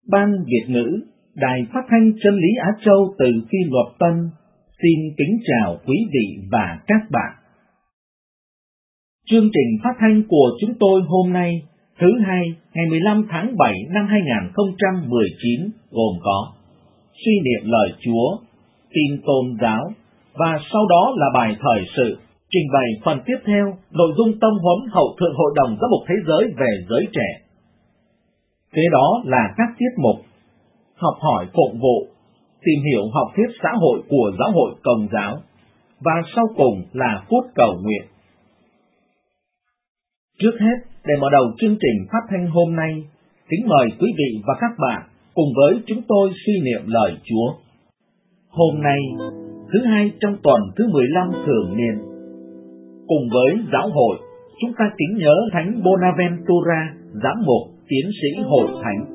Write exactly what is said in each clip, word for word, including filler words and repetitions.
Ban Việt ngữ, Đài Phát thanh Chân lý Á Châu từ Phi Luật Tân, xin kính chào quý vị và các bạn. Chương trình phát thanh của chúng tôi hôm nay, thứ hai, ngày mười lăm tháng bảy năm hai nghìn không trăm mười chín, gồm có suy niệm lời Chúa, tin tôn giáo, và sau đó là bài thời sự, trình bày phần tiếp theo, nội dung tông huấn Hậu Thượng Hội đồng Giám mục Thế giới về giới trẻ. Kế đó là các tiết mục học hỏi phụng vụ, tìm hiểu học thuyết xã hội của Giáo hội Công giáo, và sau cùng là phút cầu nguyện. Trước hết, để mở đầu chương trình phát thanh hôm nay, kính mời quý vị và các bạn cùng với chúng tôi suy niệm lời Chúa. Hôm nay, thứ hai trong tuần thứ mười lăm thường niên, cùng với giáo hội, chúng ta kính nhớ Thánh Bonaventura, giám mục, tiến sĩ Hội Thánh.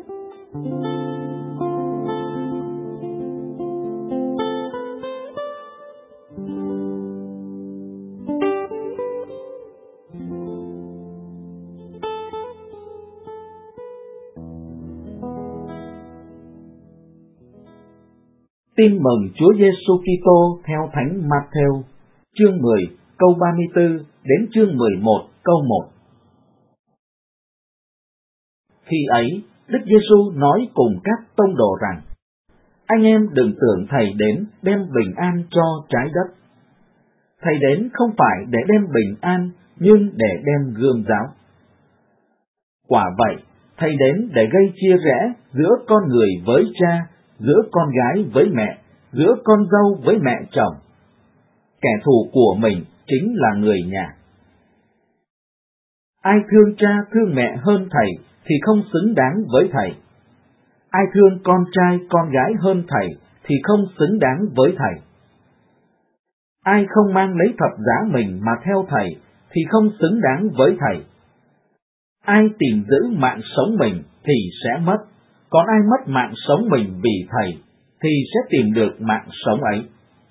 Tin mừng Chúa Giêsu Kitô theo Thánh Matthew, chương mười, câu ba mươi tư đến chương mười một, câu một. Khi ấy, Đức Giêsu nói cùng các tông đồ rằng: Anh em đừng tưởng Thầy đến đem bình an cho trái đất. Thầy đến không phải để đem bình an, nhưng để đem gươm giáo. Quả vậy, Thầy đến để gây chia rẽ giữa con người với cha, giữa con gái với mẹ, giữa con dâu với mẹ chồng. Kẻ thù của mình chính là người nhà. Ai thương cha thương mẹ hơn Thầy thì không xứng đáng với Thầy. Ai thương con trai con gái hơn Thầy thì không xứng đáng với Thầy. Ai không mang lấy thập giá mình mà theo Thầy thì không xứng đáng với Thầy. Ai tìm giữ mạng sống mình thì sẽ mất, còn ai mất mạng sống mình vì Thầy thì sẽ tìm được mạng sống ấy.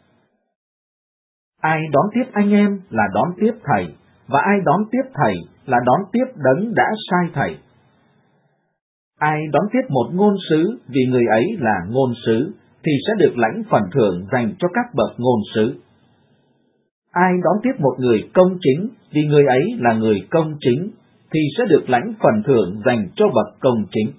Ai đón tiếp anh em là đón tiếp Thầy, và ai đón tiếp Thầy là đón tiếp Đấng đã sai Thầy. Ai đón tiếp một ngôn sứ vì người ấy là ngôn sứ thì sẽ được lãnh phần thưởng dành cho các bậc ngôn sứ. Ai đón tiếp một người công chính vì người ấy là người công chính thì sẽ được lãnh phần thưởng dành cho bậc công chính.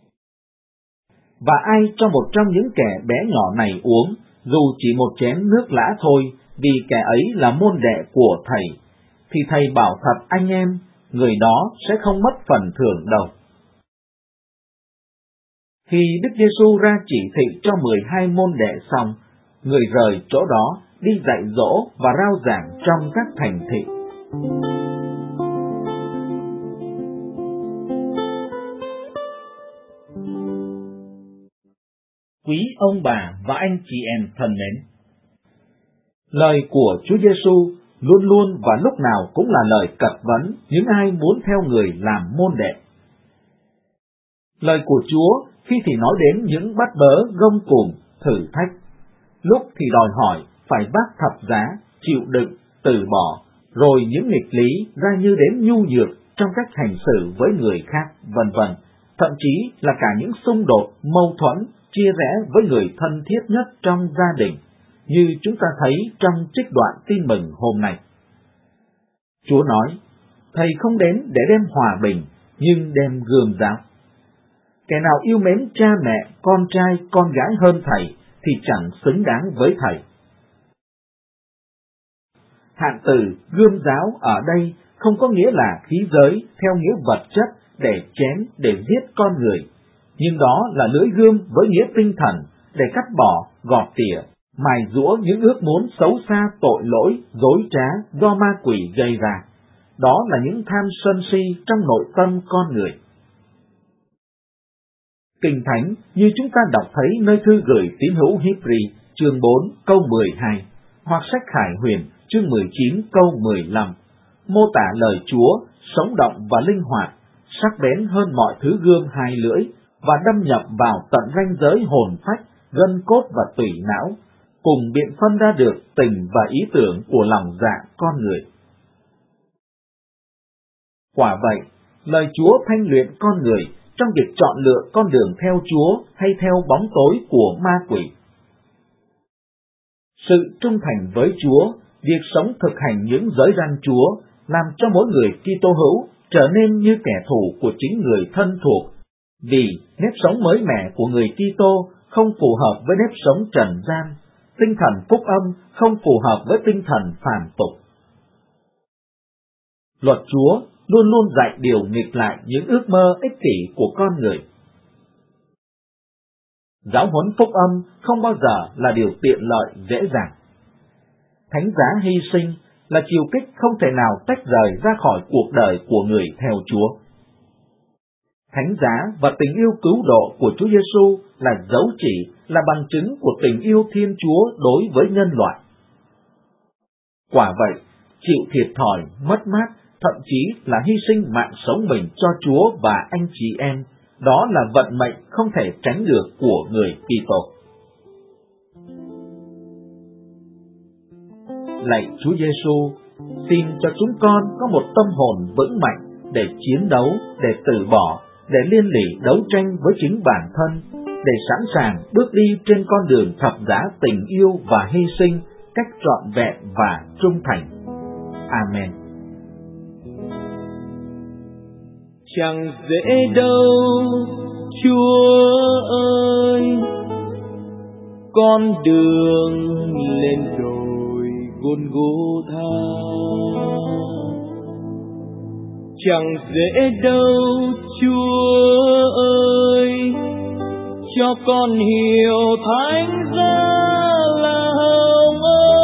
Và ai cho một trong những kẻ bé nhỏ này uống, dù chỉ một chén nước lã thôi, vì kẻ ấy là môn đệ của Thầy, thì Thầy bảo thật anh em, người đó sẽ không mất phần thưởng đâu. Khi Đức Giêsu ra chỉ thị cho mười hai môn đệ xong, người rời chỗ đó đi dạy dỗ và rao giảng trong các thành thị. Quý ông bà và anh chị em thân mến, lời của Chúa Giêsu luôn luôn và lúc nào cũng là lời cật vấn những ai muốn theo người làm môn đệ. Lời của Chúa khi thì nói đến những bắt bớ gông cùng, thử thách, lúc thì đòi hỏi phải vác thập giá, chịu đựng, từ bỏ, rồi những nghịch lý ra như đến nhu nhược trong cách hành xử với người khác, vân vân, thậm chí là cả những xung đột, mâu thuẫn, chia rẽ với người thân thiết nhất trong gia đình, như chúng ta thấy trong trích đoạn tin mừng hôm nay. Chúa nói, Thầy không đến để đem hòa bình, nhưng đem gươm giáo. Kẻ nào yêu mến cha mẹ, con trai, con gái hơn Thầy thì chẳng xứng đáng với Thầy. Hạn từ gươm giáo ở đây không có nghĩa là khí giới theo nghĩa vật chất để chém, để giết con người, nhưng đó là lưỡi gươm với nghĩa tinh thần để cắt bỏ, gọt tỉa, mài giũa những ước muốn xấu xa, tội lỗi, dối trá do ma quỷ gây ra. Đó là những tham sân si trong nội tâm con người. Kinh Thánh như chúng ta đọc thấy nơi thư gửi tín hữu Hebri chương bốn câu mười hai, hoặc sách Khải Huyền chương mười chín câu mười lăm, mô tả lời Chúa sống động và linh hoạt, sắc bén hơn mọi thứ gươm hai lưỡi và đâm nhập vào tận ranh giới hồn phách, gân cốt và tủy não, cùng biện phân ra được tình và ý tưởng của lòng dạ con người. Quả vậy, lời Chúa thanh luyện con người trong việc chọn lựa con đường theo Chúa hay theo bóng tối của ma quỷ. Sự trung thành với Chúa, việc sống thực hành những giới răn Chúa, làm cho mỗi người Kitô hữu trở nên như kẻ thù của chính người thân thuộc, vì nếp sống mới mẻ của người Kitô không phù hợp với nếp sống trần gian, tinh thần phúc âm không phù hợp với tinh thần phàm tục. Luật Chúa luôn luôn dạy điều nghịch lại những ước mơ ích kỷ của con người. Giáo huấn phúc âm không bao giờ là điều tiện lợi dễ dàng. Thánh giá hy sinh là chiều kích không thể nào tách rời ra khỏi cuộc đời của người theo Chúa. Thánh giá và tình yêu cứu độ của Chúa Giêsu là dấu chỉ, là bằng chứng của tình yêu Thiên Chúa đối với nhân loại. Quả vậy, chịu thiệt thòi, mất mát, thậm chí là hy sinh mạng sống mình cho Chúa và anh chị em, đó là vận mệnh không thể tránh được của người Kitô. Lạy Chúa Giêsu, xin cho chúng con có một tâm hồn vững mạnh để chiến đấu, để từ bỏ, để liên lỉ đấu tranh với chính bản thân, để sẵn sàng bước đi trên con đường thập giá tình yêu và hy sinh cách trọn vẹn và trung thành. Amen. Chẳng dễ đâu, Chúa ơi, con đường lên đồi Golgotha. Chẳng dễ đâu, Chúa ơi, cho con hiểu thánh giá là hồng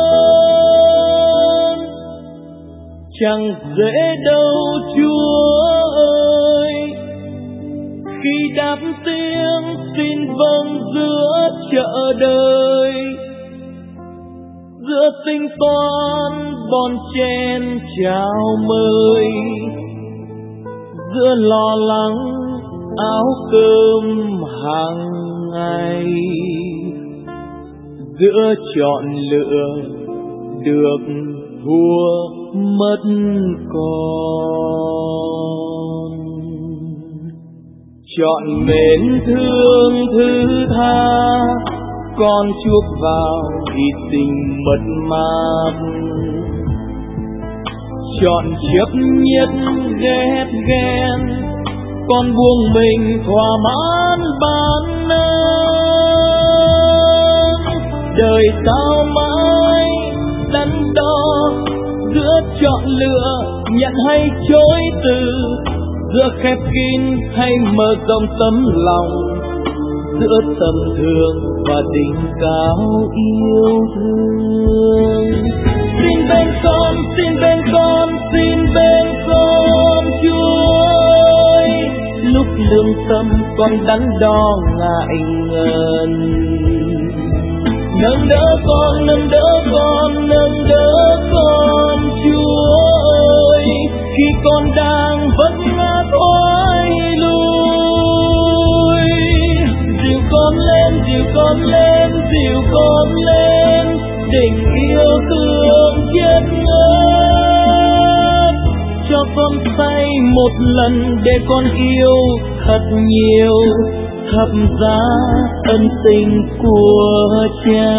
ân. Chẳng dễ đâu, Chúa ơi, khi đáp tiếng xin vâng giữa chợ đời, giữa tính toán bon chen chào mời, giữa lo lắng áo cơm hàng ngày, giữa chọn lựa được thua mất con. Chọn mến thương thứ tha, con chuốc vào hy sinh mất mát. Chọn chấp nhất ghét ghen, con buông mình thỏa mãn bản ơn. Đời sao mãi đắn đo giữa chọn lựa nhận hay chối từ, giữa khép kín hay mở rộng tấm lòng, giữa tầm thường và đỉnh cao yêu thương. Xin bên con, xin bên con, xin bên con Chúa ơi, lúc lương tâm con đắn đo ngại ngần. Nâng đỡ con, nâng đỡ con, nâng đỡ con Chúa ơi, khi con đang vấp ngã thoái lui. Dìu con lên, dìu con lên, dìu con lên, tình yêu thương chết ngất. Cho con say một lần để con yêu thật nhiều, thập giá ân tình của Cha.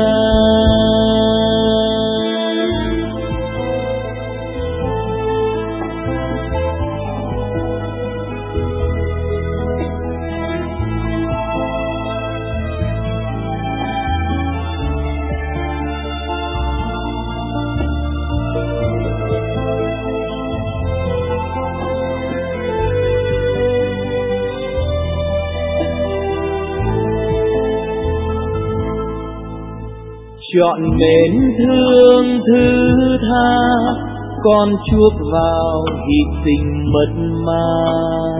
Chọn mến thương thứ tha, con chuốc vào hy sinh mất mát.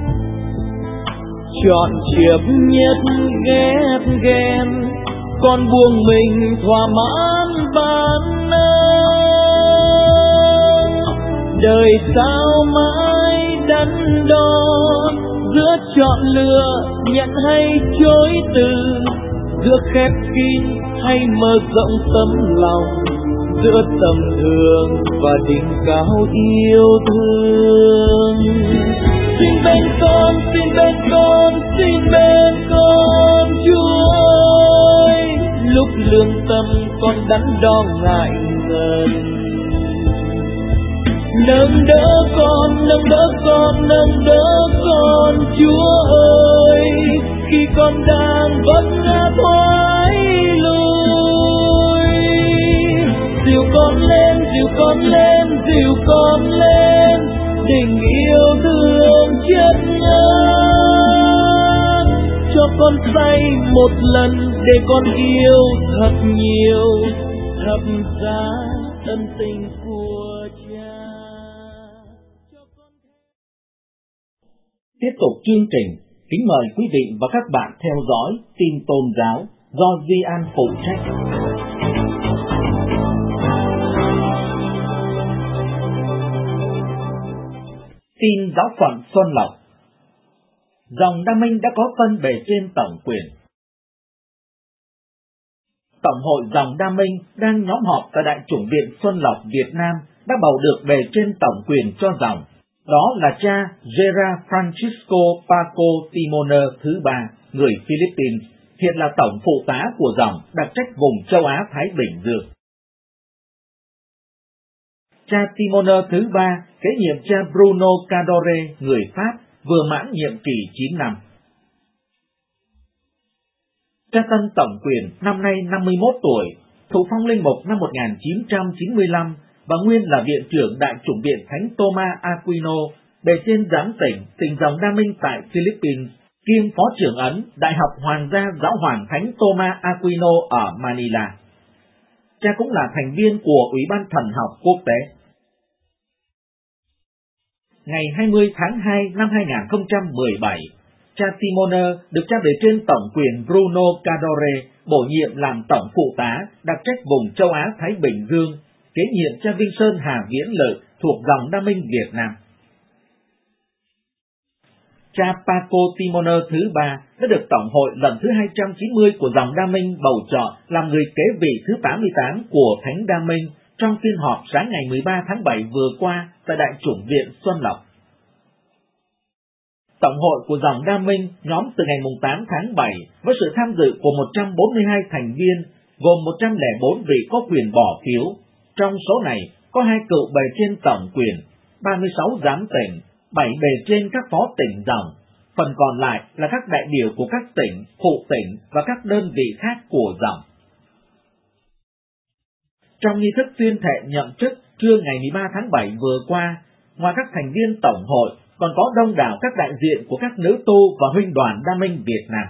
Chọn chấp nhất ghét ghen, con buông mình thỏa mãn bản ơn. Đời sao mãi đắn đo giữa chọn lựa nhận hay chối từ, giữa khép kín hay mở rộng tấm lòng, giữa tầm thường và đỉnh cao yêu thương. Xin bên con, xin bên con, lương tâm còn đắn đo ngại ngần. Nâng đỡ con, nâng đỡ con, nâng đỡ con Chúa ơi, khi con đang vẫn ngã thoái lui. Dìu con lên, dìu con lên, dìu con lên, tình yêu thương chân ngát. Cho con say một lần để con yêu thật nhiều, thập giá ân tình của Cha. Tiếp tục chương trình, kính mời quý vị và các bạn theo dõi tin tôn giáo do Di An phụ trách. Tin giáo phận Xuân Lộc. Dòng Đa Minh đã có phân bề trên tổng quyền. Tổng hội dòng Đa Minh đang nhóm họp tại Đại chủng viện Xuân Lộc Việt Nam đã bầu được bề trên tổng quyền cho dòng. Đó là cha Gerard Francisco Paco Timoner thứ ba, người Philippines, hiện là tổng phụ tá của dòng đặc trách vùng châu Á Thái Bình Dương. Cha Timoner thứ ba kế nhiệm cha Bruno Cadore, người Pháp, vừa mãn nhiệm kỳ chín năm. Cha Tân tổng quyền năm nay năm mươi mốt tuổi, thụ phong linh mục năm một nghìn chín trăm chín mươi lăm và nguyên là viện trưởng Đại chủng viện Thánh Thomas Aquino, bề trên giám tỉnh tỉnh dòng Đa Minh tại Philippines, kiêm phó trưởng ấn Đại học Hoàng gia Giáo hoàng Thánh Thomas Aquino ở Manila. Cha cũng là thành viên của Ủy ban Thần học Quốc tế. Ngày hai mươi tháng hai năm hai nghìn không trăm mười bảy, cha Timoner được cha bề trên tổng quyền Bruno Cadore bổ nhiệm làm tổng phụ tá đặc trách vùng châu Á Thái Bình Dương, kế nhiệm cha Vinh Sơn Hà Viễn Lự thuộc dòng Đa Minh Việt Nam. Cha Paco Timoner thứ ba đã được Tổng hội lần thứ hai trăm chín mươi của dòng Đa Minh bầu chọn làm người kế vị thứ tám mươi tám của Thánh Đa Minh trong phiên họp sáng ngày mười ba tháng bảy vừa qua tại Đại chủng viện Xuân Lộc. Tổng hội của dòng Đa Minh nhóm từ ngày tám tháng bảy với sự tham dự của một trăm bốn mươi hai thành viên, gồm một trăm lẻ bốn vị có quyền bỏ phiếu. Trong số này có hai cựu bề trên tổng quyền, ba mươi sáu giám tỉnh, bảy bề trên các phó tỉnh dòng, phần còn lại là các đại biểu của các tỉnh, phụ tỉnh và các đơn vị khác của dòng. Trong nghi thức tuyên thệ nhậm chức trưa ngày mười ba tháng bảy vừa qua, ngoài các thành viên tổng hội, còn có đông đảo các đại diện của các nữ tu và huynh đoàn Đa Minh Việt Nam.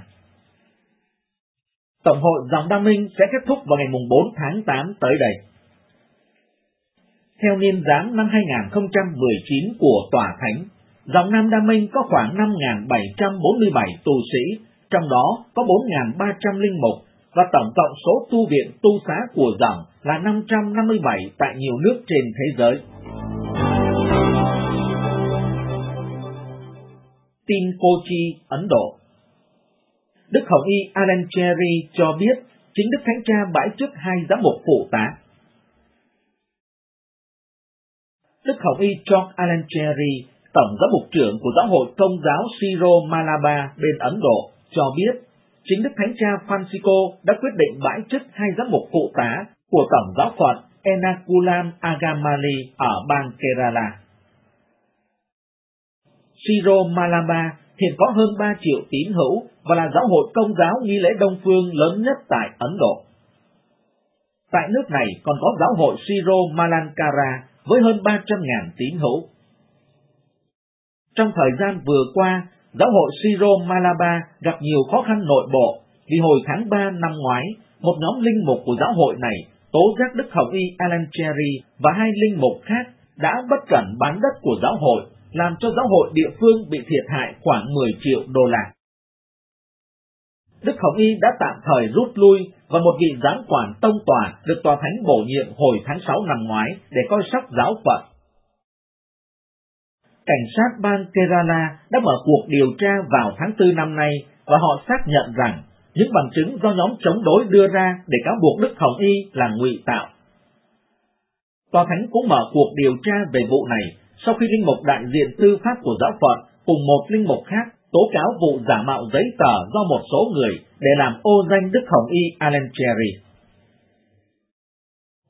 Tổng hội dòng Đa Minh sẽ kết thúc vào ngày bốn tháng tám tới đây. Theo niên giám năm hai nghìn không trăm mười chín của Tòa Thánh, dòng Nam Đa Minh có khoảng năm nghìn bảy trăm bốn mươi bảy tu sĩ, trong đó có bốn nghìn ba trăm linh mục, và tổng cộng số tu viện tu xá của dòng là năm trăm năm mươi bảy tại nhiều nước trên thế giới. Tin Kochi, Ấn Độ. Đức Hồng Y Alan Cherry cho biết chính Đức Thánh Cha bãi chức hai giám mục phụ tá. Đức Hồng Y George Alan Cherry, tổng giám mục trưởng của Giáo hội Công giáo Siro Malabar bên Ấn Độ, cho biết chính Đức Thánh Cha Francisco đã quyết định bãi chức hai giám mục phụ tá của tổng giáo phận Ernakulam Agamali ở bang Kerala. Siro Malabar hiện có hơn ba triệu tín hữu và là giáo hội Công giáo nghi lễ Đông phương lớn nhất tại Ấn Độ. Tại nước này còn có giáo hội Siro Malankara với hơn ba trăm nghìn tín hữu. Trong thời gian vừa qua, giáo hội Siro Malabar gặp nhiều khó khăn nội bộ vì hồi tháng ba năm ngoái, một nhóm linh mục của giáo hội này tố giác Đức Hồng Y Alan Cherry và hai linh mục khác đã bất cẩn bán đất của giáo hội, làm cho giáo hội địa phương bị thiệt hại khoảng mười triệu đô la. Đức Hồng Y đã tạm thời rút lui và một vị giám quản tông tòa được Tòa Thánh bổ nhiệm hồi tháng sáu năm ngoái để coi sóc giáo phận. Cảnh sát bang Kerala đã mở cuộc điều tra vào tháng tư năm nay và họ xác nhận rằng những bằng chứng do nhóm chống đối đưa ra để cáo buộc Đức Hồng Y là ngụy tạo. Tòa Thánh cũng mở cuộc điều tra về vụ này sau khi linh mục đại diện tư pháp của giáo phận cùng một linh mục khác tố cáo vụ giả mạo giấy tờ do một số người để làm ô danh Đức Hồng Y Alan Cherry.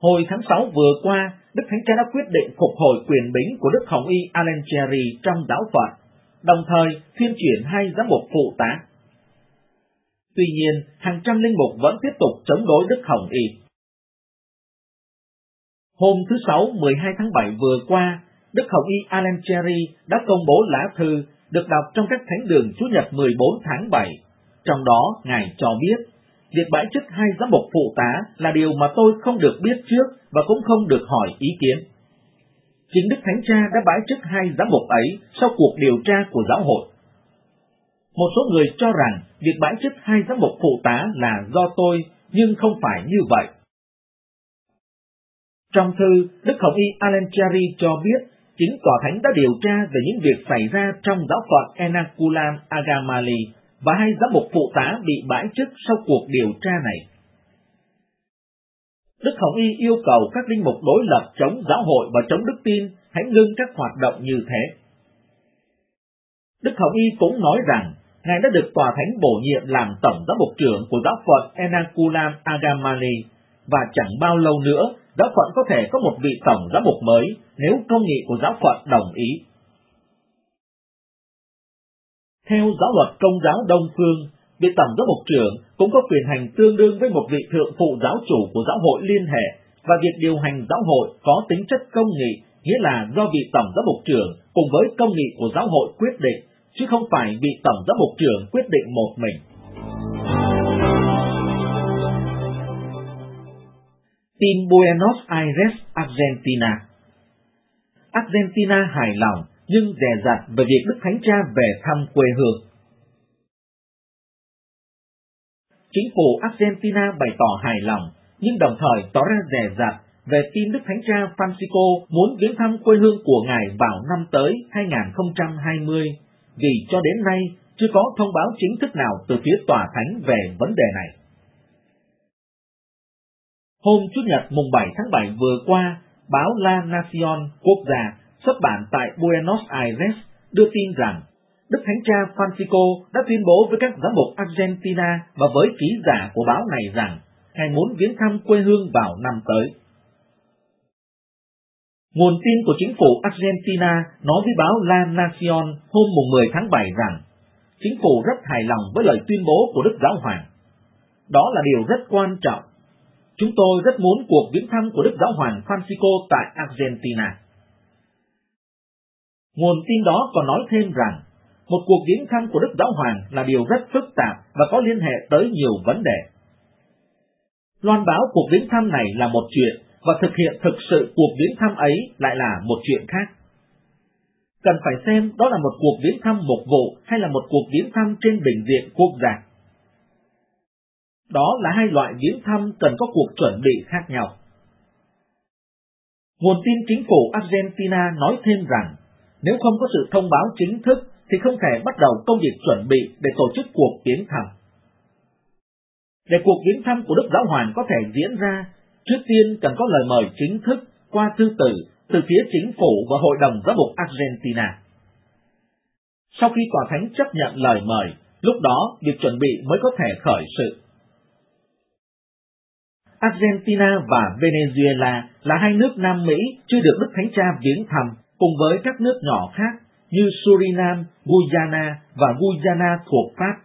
Hồi tháng sáu vừa qua, Đức Thánh Cha đã quyết định phục hồi quyền bính của Đức Hồng Y Alencherry trong giáo phận, đồng thời thuyên chuyển hai giám mục phụ tá. Tuy nhiên, hàng trăm linh mục vẫn tiếp tục chống đối Đức Hồng Y. Hôm thứ Sáu mười hai tháng bảy vừa qua, Đức Hồng Y Alencherry đã công bố lá thư được đọc trong các thánh đường Chủ nhật mười bốn tháng bảy. Trong đó, Ngài cho biết, việc bãi chức hai giám mục phụ tá là điều mà tôi không được biết trước và cũng không được hỏi ý kiến. Chính Đức Thánh Cha đã bãi chức hai giám mục ấy sau cuộc điều tra của giáo hội. Một số người cho rằng việc bãi chức hai giám mục phụ tá là do tôi, nhưng không phải như vậy. Trong thư, Đức Hồng Y Alencherry cho biết, chính Tòa Thánh đã điều tra về những việc xảy ra trong giáo phận Enakulam Agamali và hai giám mục phụ tá bị bãi chức sau cuộc điều tra này. Đức Hồng Y yêu cầu các linh mục đối lập chống giáo hội và chống đức tin hãy ngưng các hoạt động như thế. Đức Hồng Y cũng nói rằng, Ngài đã được Tòa Thánh bổ nhiệm làm tổng giám mục trưởng của giáo phận Enakulam Agamali, và chẳng bao lâu nữa, giáo phận có thể có một vị tổng giám mục mới nếu công nghị của giáo phận đồng ý. Theo giáo luật Công giáo Đông Phương, vị tổng giám mục trưởng cũng có quyền hành tương đương với một vị thượng phụ giáo chủ của giáo hội liên hệ, và việc điều hành giáo hội có tính chất công nghị, nghĩa là do vị tổng giám mục trưởng cùng với công nghị của giáo hội quyết định, chứ không phải vị tổng giám mục trưởng quyết định một mình. Tin Buenos Aires, Argentina. Argentina hài lòng nhưng dè dặt về việc Đức Thánh Cha về thăm quê hương. Chính phủ Argentina bày tỏ hài lòng, nhưng đồng thời tỏ ra dè dặt về tin Đức Thánh Cha Francisco muốn viếng thăm quê hương của Ngài vào năm tới hai không hai không, vì cho đến nay chưa có thông báo chính thức nào từ phía Tòa Thánh về vấn đề này. Hôm Chủ nhật mùng bảy tháng bảy vừa qua, báo La Nación quốc gia xuất bản tại Buenos Aires đưa tin rằng Đức Thánh Cha Francisco đã tuyên bố với các giám mục Argentina và với ký giả của báo này rằng Ngài muốn viếng thăm quê hương vào năm tới. Nguồn tin của chính phủ Argentina nói với báo La Nación hôm mùng mười tháng bảy rằng chính phủ rất hài lòng với lời tuyên bố của Đức Giáo Hoàng. Đó là điều rất quan trọng. Chúng tôi rất muốn cuộc viếng thăm của Đức Giáo Hoàng Francisco tại Argentina. Nguồn tin đó còn nói thêm rằng, một cuộc viếng thăm của Đức Giáo Hoàng là điều rất phức tạp và có liên hệ tới nhiều vấn đề. Loan báo cuộc viếng thăm này là một chuyện, và thực hiện thực sự cuộc viếng thăm ấy lại là một chuyện khác. Cần phải xem đó là một cuộc viếng thăm mục vụ hay là một cuộc viếng thăm trên bình diện quốc gia. Đó là hai loại viếng thăm cần có cuộc chuẩn bị khác nhau. Nguồn tin chính phủ Argentina nói thêm rằng, nếu không có sự thông báo chính thức thì không thể bắt đầu công việc chuẩn bị để tổ chức cuộc viếng thăm. Để cuộc viếng thăm của Đức Giáo Hoàng có thể diễn ra, trước tiên cần có lời mời chính thức qua thư tử từ phía chính phủ và Hội đồng Giám mục Argentina. Sau khi Tòa Thánh chấp nhận lời mời, lúc đó việc chuẩn bị mới có thể khởi sự. Argentina và Venezuela là hai nước Nam Mỹ chưa được Đức Thánh Cha viếng thăm, cùng với các nước nhỏ khác như Suriname, Guyana và Guyana thuộc Pháp.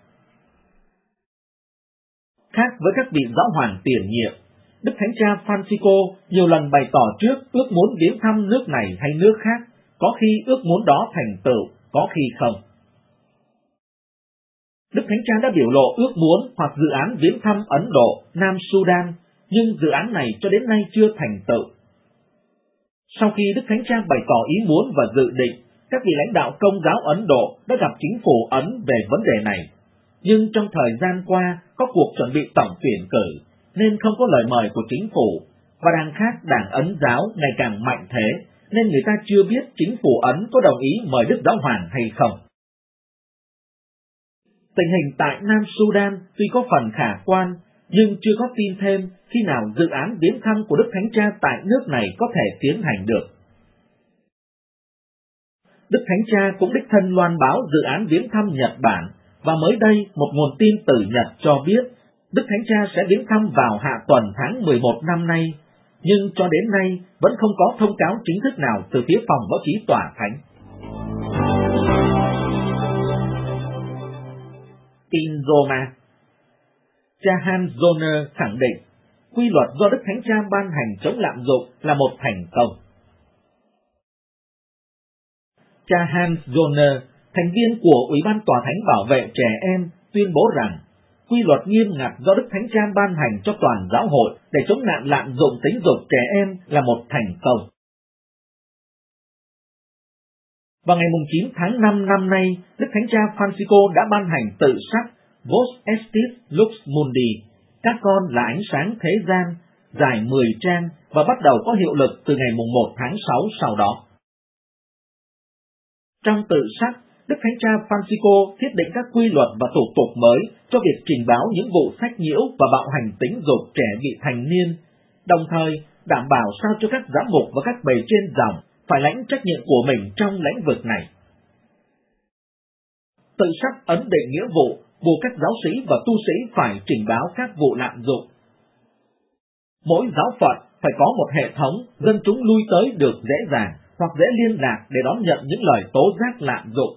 Khác với các vị giáo hoàng tiền nhiệm, Đức Thánh Cha Francisco nhiều lần bày tỏ trước ước muốn viếng thăm nước này hay nước khác, có khi ước muốn đó thành tựu, có khi không. Đức Thánh Cha đã biểu lộ ước muốn hoặc dự án viếng thăm Ấn Độ, Nam Sudan, nhưng dự án này cho đến nay chưa thành tựu. Sau khi Đức Thánh Cha bày tỏ ý muốn và dự định, các vị lãnh đạo Công giáo Ấn Độ đã gặp chính phủ Ấn về vấn đề này, nhưng trong thời gian qua có cuộc chuẩn bị tổng tuyển cử, nên không có lời mời của chính phủ, và đảng khác Đảng Ấn giáo ngày càng mạnh thế, nên người ta chưa biết chính phủ Ấn có đồng ý mời Đức Giáo Hoàng hay không. Tình hình tại Nam Sudan tuy có phần khả quan, nhưng chưa có tin thêm khi nào dự án viếng thăm của Đức Thánh Cha tại nước này có thể tiến hành được. Đức Thánh Cha cũng đích thân loan báo dự án viếng thăm Nhật Bản, và mới đây một nguồn tin từ Nhật cho biết Đức Thánh Cha sẽ viếng thăm vào hạ tuần tháng mười một năm nay, nhưng cho đến nay vẫn không có thông cáo chính thức nào từ phía phòng báo chí tòa thánh. Tin Roma. Cha Hans Zollner khẳng định quy luật do Đức Thánh Cha ban hành chống lạm dụng là một thành công. Cha Hans Zollner, thành viên của Ủy ban Tòa Thánh bảo vệ trẻ em, tuyên bố rằng quy luật nghiêm ngặt do Đức Thánh Cha ban hành cho toàn giáo hội để chống nạn lạm dụng tính dục trẻ em là một thành công. Vào ngày chín tháng năm năm nay, Đức Thánh Cha Francisco đã ban hành tự sắc Vos Estis Lux Mundi, các con là ánh sáng thế gian, dài mười trang và bắt đầu có hiệu lực từ ngày một tháng sáu sau đó. Trong tự sắc, Đức Thánh Cha Francisco thiết định các quy luật và thủ tục mới cho việc trình báo những vụ sách nhiễu và bạo hành tính dục trẻ vị thành niên, đồng thời đảm bảo sao cho các giám mục và các bề trên dòng phải lãnh trách nhiệm của mình trong lĩnh vực này. Tự sắc ấn định nghĩa vụ buộc các giáo sĩ và tu sĩ phải trình báo các vụ lạm dụng. Mỗi giáo phận phải có một hệ thống dân chúng lui tới được dễ dàng hoặc dễ liên lạc để đón nhận những lời tố giác lạm dụng.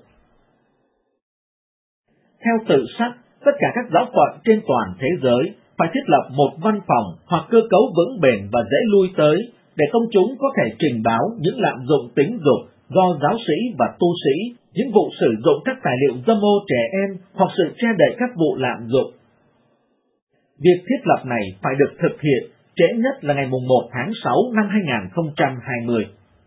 Theo tự sắc, tất cả các giáo phận trên toàn thế giới phải thiết lập một văn phòng hoặc cơ cấu vững bền và dễ lui tới để công chúng có thể trình báo những lạm dụng tính dục do giáo sĩ và tu sĩ, những vụ sử dụng các tài liệu dâm ô trẻ em hoặc sự che đậy các vụ lạm dụng. Việc thiết lập này phải được thực hiện trễ nhất là ngày một tháng sáu năm hai nghìn không trăm hai mươi.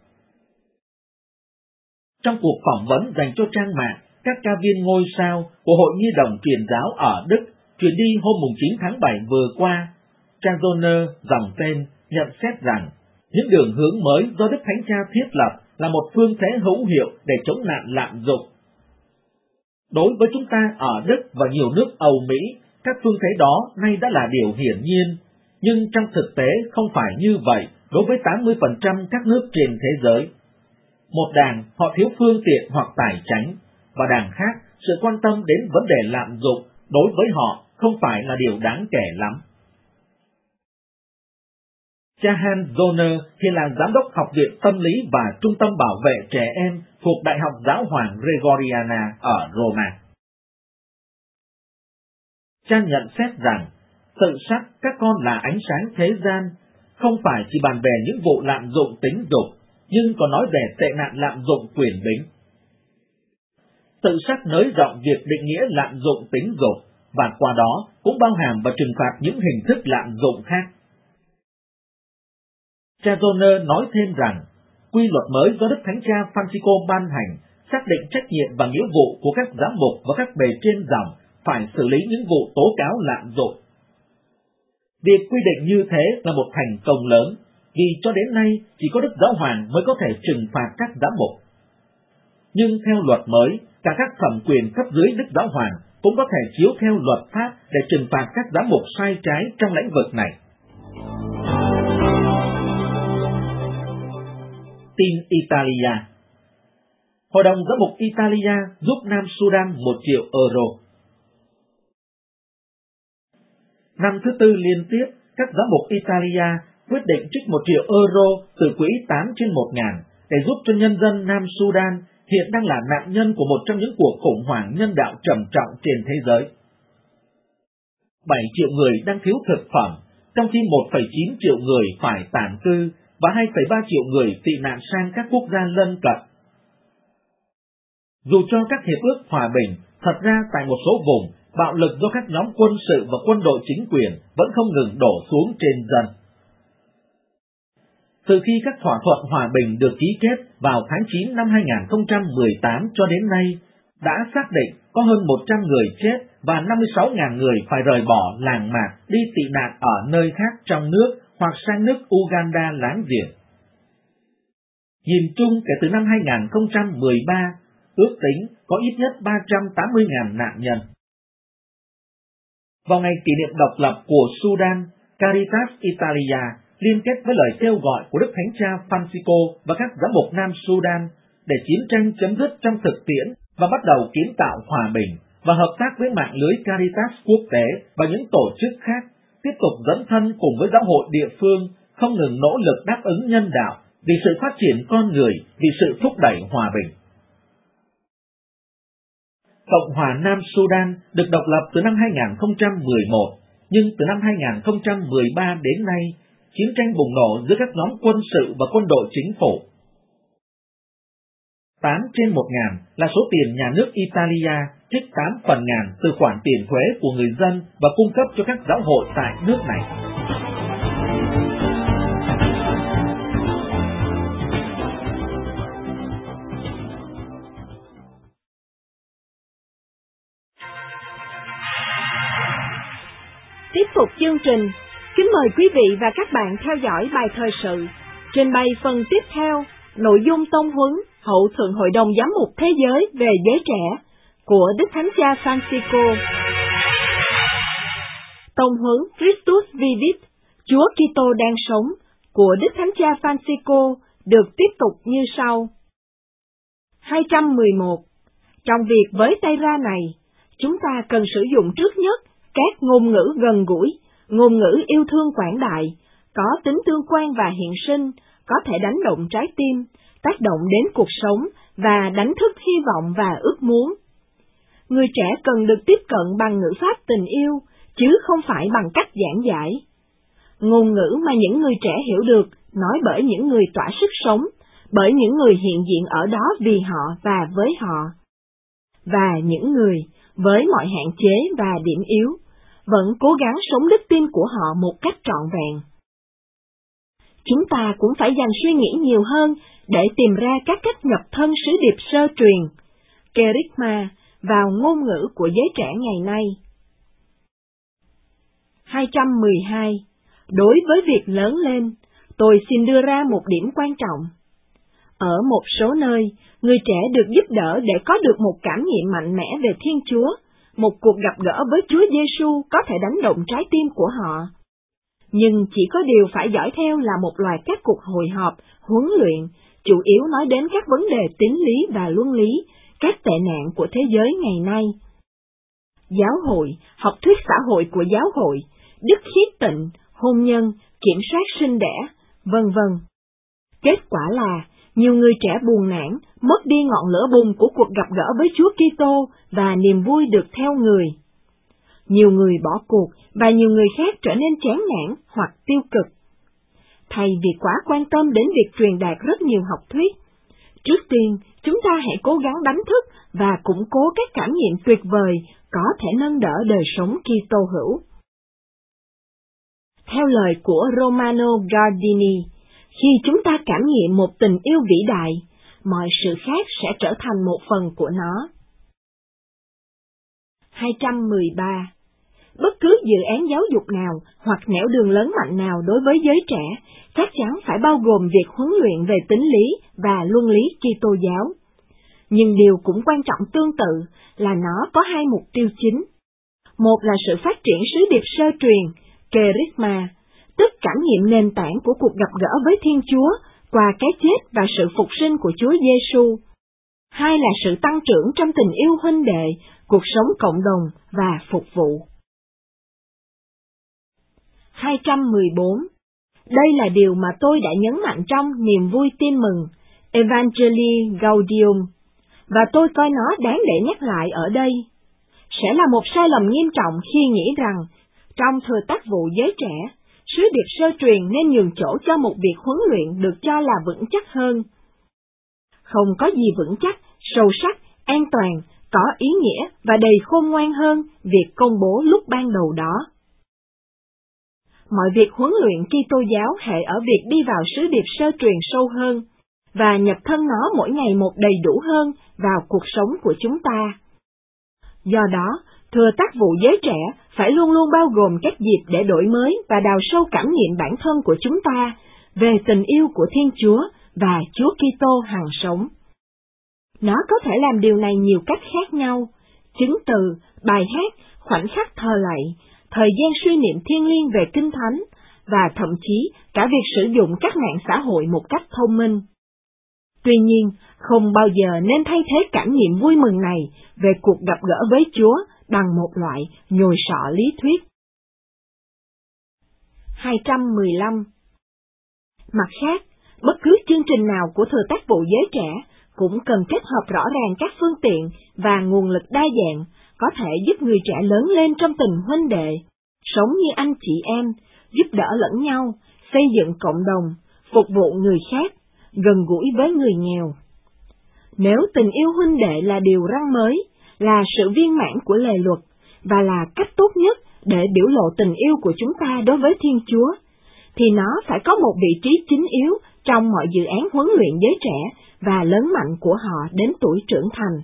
Trong cuộc phỏng vấn dành cho trang mạng, các ca viên ngôi sao của Hội Nhi đồng Truyền giáo ở Đức truyền đi hôm chín tháng bảy vừa qua, cha Zollner dòng tên nhận xét rằng những đường hướng mới do Đức Thánh Cha thiết lập là một phương thế hữu hiệu để chống nạn lạm dụng. Đối với chúng ta ở Đức và nhiều nước Âu Mỹ, các phương thế đó nay đã là điều hiển nhiên, nhưng trong thực tế không phải như vậy đối với tám mươi phần trăm các nước trên thế giới. Một đảng họ thiếu phương tiện hoặc tài chánh, và đảng khác sự quan tâm đến vấn đề lạm dụng đối với họ không phải là điều đáng kể lắm. Cha Hans Zollner hiện là giám đốc Học viện Tâm lý và Trung tâm Bảo vệ trẻ em thuộc Đại học Giáo hoàng Gregoriana ở Roma. Cha nhận xét rằng, tự sắc các con là ánh sáng thế gian, không phải chỉ bàn về những vụ lạm dụng tính dục, nhưng còn nói về tệ nạn lạm dụng quyền bính. Tự sắc nới rộng việc định nghĩa lạm dụng tính dục, và qua đó cũng bao hàm và trừng phạt những hình thức lạm dụng khác. Cha Zollner nói thêm rằng, quy luật mới do Đức Thánh Cha Francisco ban hành xác định trách nhiệm và nghĩa vụ của các giám mục và các bề trên dòng phải xử lý những vụ tố cáo lạm dụng. Việc quy định như thế là một thành công lớn, vì cho đến nay chỉ có Đức Giáo Hoàng mới có thể trừng phạt các giám mục. Nhưng theo luật mới, cả các thẩm quyền cấp dưới Đức Giáo Hoàng cũng có thể chiếu theo luật pháp để trừng phạt các giám mục sai trái trong lĩnh vực này. Tin Italia. Hội đồng giám mục Italia giúp Nam Sudan một triệu euro. Năm thứ tư liên tiếp, các giám mục Italia quyết định trích một triệu euro từ quỹ tám trên một ngàn để giúp cho nhân dân Nam Sudan hiện đang là nạn nhân của một trong những cuộc khủng hoảng nhân đạo trầm trọng trên thế giới. bảy triệu người đang thiếu thực phẩm, trong khi một phẩy chín triệu người phải tản cư và hai phẩy ba triệu người tị nạn sang các quốc gia lân cận. Dù cho các hiệp ước hòa bình, thật ra tại một số vùng, bạo lực do các nhóm quân sự và quân đội chính quyền vẫn không ngừng đổ xuống trên dân. Từ khi các thỏa thuận hòa bình được ký kết vào tháng chín năm hai nghìn không trăm mười tám cho đến nay, đã xác định có hơn một trăm người chết và năm mươi sáu nghìn người phải rời bỏ làng mạc đi tị nạn ở nơi khác trong nước hoặc sang nước Uganda láng giềng. Nhìn chung kể từ năm hai nghìn không trăm mười ba, ước tính có ít nhất ba trăm tám mươi nghìn nạn nhân. Vào ngày kỷ niệm độc lập của Sudan, Caritas Italia liên kết với lời kêu gọi của Đức Thánh Cha Francisco và các giám mục Nam Sudan để chiến tranh chấm dứt trong thực tiễn và bắt đầu kiến tạo hòa bình, và hợp tác với mạng lưới Caritas quốc tế và những tổ chức khác, tiếp tục dấn thân cùng với giáo hội địa phương không ngừng nỗ lực đáp ứng nhân đạo vì sự phát triển con người, vì sự thúc đẩy hòa bình. Cộng hòa Nam Sudan được độc lập từ năm hai nghìn không trăm mười một, nhưng từ năm hai nghìn không trăm mười ba đến nay, chiến tranh bùng nổ giữa các nhóm quân sự và quân đội chính phủ. tám trên một ngàn là số tiền nhà nước Italia trích tám phần ngàn từ khoản tiền thuế của người dân và cung cấp cho các giáo hội tại nước này. Tiếp tục chương trình, kính mời quý vị và các bạn theo dõi bài thời sự. Trình bày phần tiếp theo, nội dung tông huấn Hậu Thượng Hội đồng Giám mục Thế giới về giới trẻ của Đức Thánh Cha Francisco. Tông huấn Christus Vivit, Chúa Kitô đang sống của Đức Thánh Cha Francisco được tiếp tục như sau. hai trăm mười một. Trong việc với tay ra này, chúng ta cần sử dụng trước nhất các ngôn ngữ gần gũi, ngôn ngữ yêu thương quảng đại, có tính tương quan và hiện sinh, có thể đánh động trái tim, tác động đến cuộc sống và đánh thức hy vọng và ước muốn. Người trẻ cần được tiếp cận bằng ngữ pháp tình yêu, chứ không phải bằng cách giảng giải. Ngôn ngữ mà những người trẻ hiểu được, nói bởi những người tỏa sức sống, bởi những người hiện diện ở đó vì họ và với họ. Và những người, với mọi hạn chế và điểm yếu, vẫn cố gắng sống đức tin của họ một cách trọn vẹn. Chúng ta cũng phải dành suy nghĩ nhiều hơn để tìm ra các cách nhập thân sứ điệp sơ truyền, kerygma, vào ngôn ngữ của giới trẻ ngày nay. hai trăm mười hai. Đối với việc lớn lên, tôi xin đưa ra một điểm quan trọng. Ở một số nơi, người trẻ được giúp đỡ để có được một cảm nghiệm mạnh mẽ về Thiên Chúa. Một cuộc gặp gỡ với Chúa Giêsu có thể đánh động trái tim của họ. Nhưng chỉ có điều phải dõi theo là một loạt các cuộc hội họp, huấn luyện, chủ yếu nói đến các vấn đề tín lý và luân lý, các tệ nạn của thế giới ngày nay. Giáo hội, học thuyết xã hội của giáo hội, đức khiết tịnh, hôn nhân, kiểm soát sinh đẻ, vân vân. Kết quả là, nhiều người trẻ buồn nản, mất đi ngọn lửa bùng của cuộc gặp gỡ với Chúa Kitô và niềm vui được theo người. Nhiều người bỏ cuộc và nhiều người khác trở nên chán nản hoặc tiêu cực. Thay vì quá quan tâm đến việc truyền đạt rất nhiều học thuyết, trước tiên chúng ta hãy cố gắng đánh thức và củng cố các cảm nghiệm tuyệt vời có thể nâng đỡ đời sống Kitô hữu. Theo lời của Romano Guardini, khi chúng ta cảm nghiệm một tình yêu vĩ đại, mọi sự khác sẽ trở thành một phần của nó. hai trăm mười ba. Bất cứ dự án giáo dục nào hoặc nẻo đường lớn mạnh nào đối với giới trẻ chắc chắn phải bao gồm việc huấn luyện về tín lý và luân lý Kitô giáo. Nhưng điều cũng quan trọng tương tự là nó có hai mục tiêu chính. Một là sự phát triển sứ điệp sơ truyền, kerygma, tức cảm nghiệm nền tảng của cuộc gặp gỡ với Thiên Chúa qua cái chết và sự phục sinh của Chúa Giêsu. Hai là sự tăng trưởng trong tình yêu huynh đệ, cuộc sống cộng đồng và phục vụ. hai trăm mười bốn. Đây là điều mà tôi đã nhấn mạnh trong niềm vui tin mừng, Evangelii Gaudium, và tôi coi nó đáng để nhắc lại ở đây. Sẽ là một sai lầm nghiêm trọng khi nghĩ rằng, trong thừa tác vụ giới trẻ, sứ điệp sơ truyền nên nhường chỗ cho một việc huấn luyện được cho là vững chắc hơn. Không có gì vững chắc, sâu sắc, an toàn, có ý nghĩa và đầy khôn ngoan hơn việc công bố lúc ban đầu đó. Mọi việc huấn luyện Kitô giáo hệ ở việc đi vào sứ điệp sơ truyền sâu hơn, và nhập thân nó mỗi ngày một đầy đủ hơn vào cuộc sống của chúng ta. Do đó, thừa tác vụ giới trẻ phải luôn luôn bao gồm các dịp để đổi mới và đào sâu cảm nghiệm bản thân của chúng ta về tình yêu của Thiên Chúa và Chúa Kitô hằng sống. Nó có thể làm điều này nhiều cách khác nhau: chứng từ, bài hát, khoảnh khắc thờ lạy, thời gian suy niệm thiêng liêng về Kinh Thánh, và thậm chí cả việc sử dụng các mạng xã hội một cách thông minh. Tuy nhiên, không bao giờ nên thay thế cảm nghiệm vui mừng này về cuộc gặp gỡ với Chúa bằng một loại nhồi sọ lý thuyết. hai trăm mười lăm. Mặt khác, bất cứ chương trình nào của thừa tác vụ giới trẻ cũng cần kết hợp rõ ràng các phương tiện và nguồn lực đa dạng, có thể giúp người trẻ lớn lên trong tình huynh đệ, sống như anh chị em, giúp đỡ lẫn nhau, xây dựng cộng đồng, phục vụ người khác, gần gũi với người nghèo. Nếu tình yêu huynh đệ là điều răn mới, là sự viên mãn của lề luật, và là cách tốt nhất để biểu lộ tình yêu của chúng ta đối với Thiên Chúa, thì nó phải có một vị trí chính yếu trong mọi dự án huấn luyện giới trẻ và lớn mạnh của họ đến tuổi trưởng thành.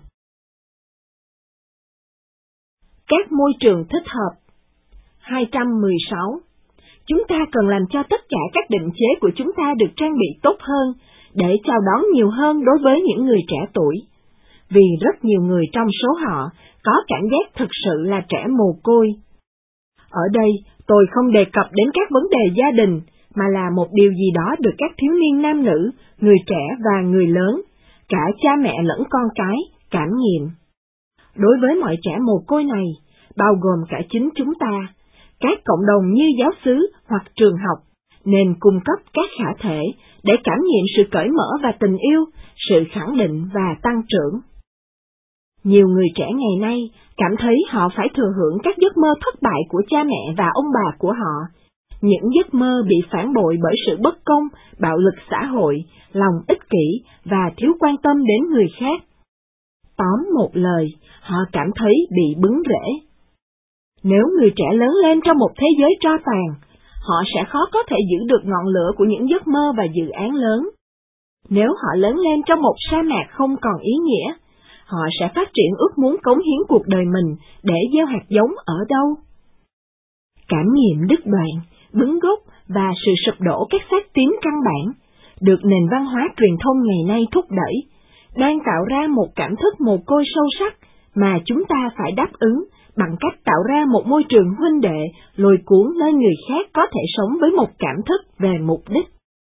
Các môi trường thích hợp. hai trăm mười sáu. Chúng ta cần làm cho tất cả các định chế của chúng ta được trang bị tốt hơn, để chào đón nhiều hơn đối với những người trẻ tuổi. Vì rất nhiều người trong số họ có cảm giác thực sự là trẻ mồ côi. Ở đây, tôi không đề cập đến các vấn đề gia đình, mà là một điều gì đó được các thiếu niên nam nữ, người trẻ và người lớn, cả cha mẹ lẫn con cái, cảm nghiệm. Đối với mọi trẻ mồ côi này, bao gồm cả chính chúng ta, các cộng đồng như giáo xứ hoặc trường học, nên cung cấp các khả thể để cảm nghiệm sự cởi mở và tình yêu, sự khẳng định và tăng trưởng. Nhiều người trẻ ngày nay cảm thấy họ phải thừa hưởng các giấc mơ thất bại của cha mẹ và ông bà của họ, những giấc mơ bị phản bội bởi sự bất công, bạo lực xã hội, lòng ích kỷ và thiếu quan tâm đến người khác. Tóm một lời, họ cảm thấy bị bứng rễ. Nếu người trẻ lớn lên trong một thế giới tro tàn, họ sẽ khó có thể giữ được ngọn lửa của những giấc mơ và dự án lớn. Nếu họ lớn lên trong một sa mạc không còn ý nghĩa, họ sẽ phát triển ước muốn cống hiến cuộc đời mình để gieo hạt giống ở đâu? Cảm nghiệm đứt đoạn, bứng gốc và sự sụp đổ các xác tín căn bản, được nền văn hóa truyền thông ngày nay thúc đẩy, đang tạo ra một cảm thức mồ côi sâu sắc mà chúng ta phải đáp ứng bằng cách tạo ra một môi trường huynh đệ lôi cuốn nơi người khác có thể sống với một cảm thức về mục đích.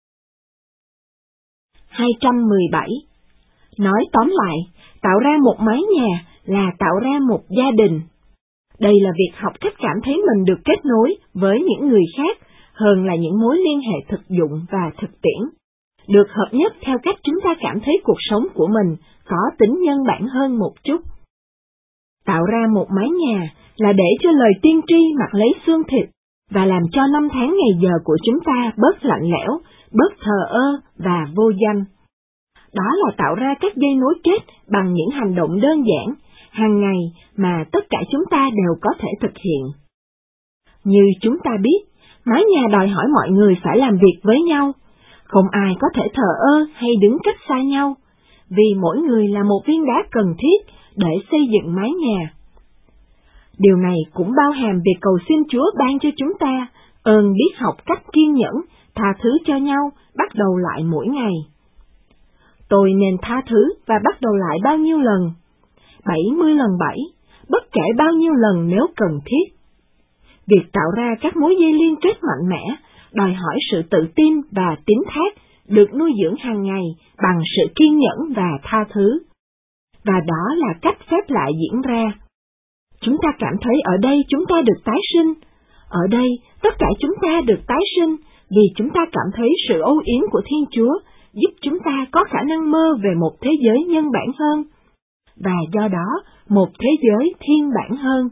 hai trăm mười bảy. Nói tóm lại, tạo ra một mái nhà là tạo ra một gia đình. Đây là việc học cách cảm thấy mình được kết nối với những người khác hơn là những mối liên hệ thực dụng và thực tiễn, được hợp nhất theo cách chúng ta cảm thấy cuộc sống của mình có tính nhân bản hơn một chút. Tạo ra một mái nhà là để cho lời tiên tri mặc lấy xương thịt và làm cho năm tháng ngày giờ của chúng ta bớt lạnh lẽo, bớt thờ ơ và vô danh. Đó là tạo ra các dây nối kết bằng những hành động đơn giản, hàng ngày mà tất cả chúng ta đều có thể thực hiện. Như chúng ta biết, mái nhà đòi hỏi mọi người phải làm việc với nhau, không ai có thể thờ ơ hay đứng cách xa nhau, vì mỗi người là một viên đá cần thiết để xây dựng mái nhà. Điều này cũng bao hàm việc cầu xin Chúa ban cho chúng ta ơn biết học cách kiên nhẫn, tha thứ cho nhau, bắt đầu lại mỗi ngày. Tôi nên tha thứ và bắt đầu lại bao nhiêu lần? bảy mươi lần bảy, bất kể bao nhiêu lần nếu cần thiết. Việc tạo ra các mối dây liên kết mạnh mẽ đòi hỏi sự tự tin và tín thác được nuôi dưỡng hàng ngày bằng sự kiên nhẫn và tha thứ. Và đó là cách phép lạ diễn ra. Chúng ta cảm thấy ở đây chúng ta được tái sinh. Ở đây tất cả chúng ta được tái sinh vì chúng ta cảm thấy sự âu yếm của Thiên Chúa giúp chúng ta có khả năng mơ về một thế giới nhân bản hơn, và do đó một thế giới thiên bản hơn.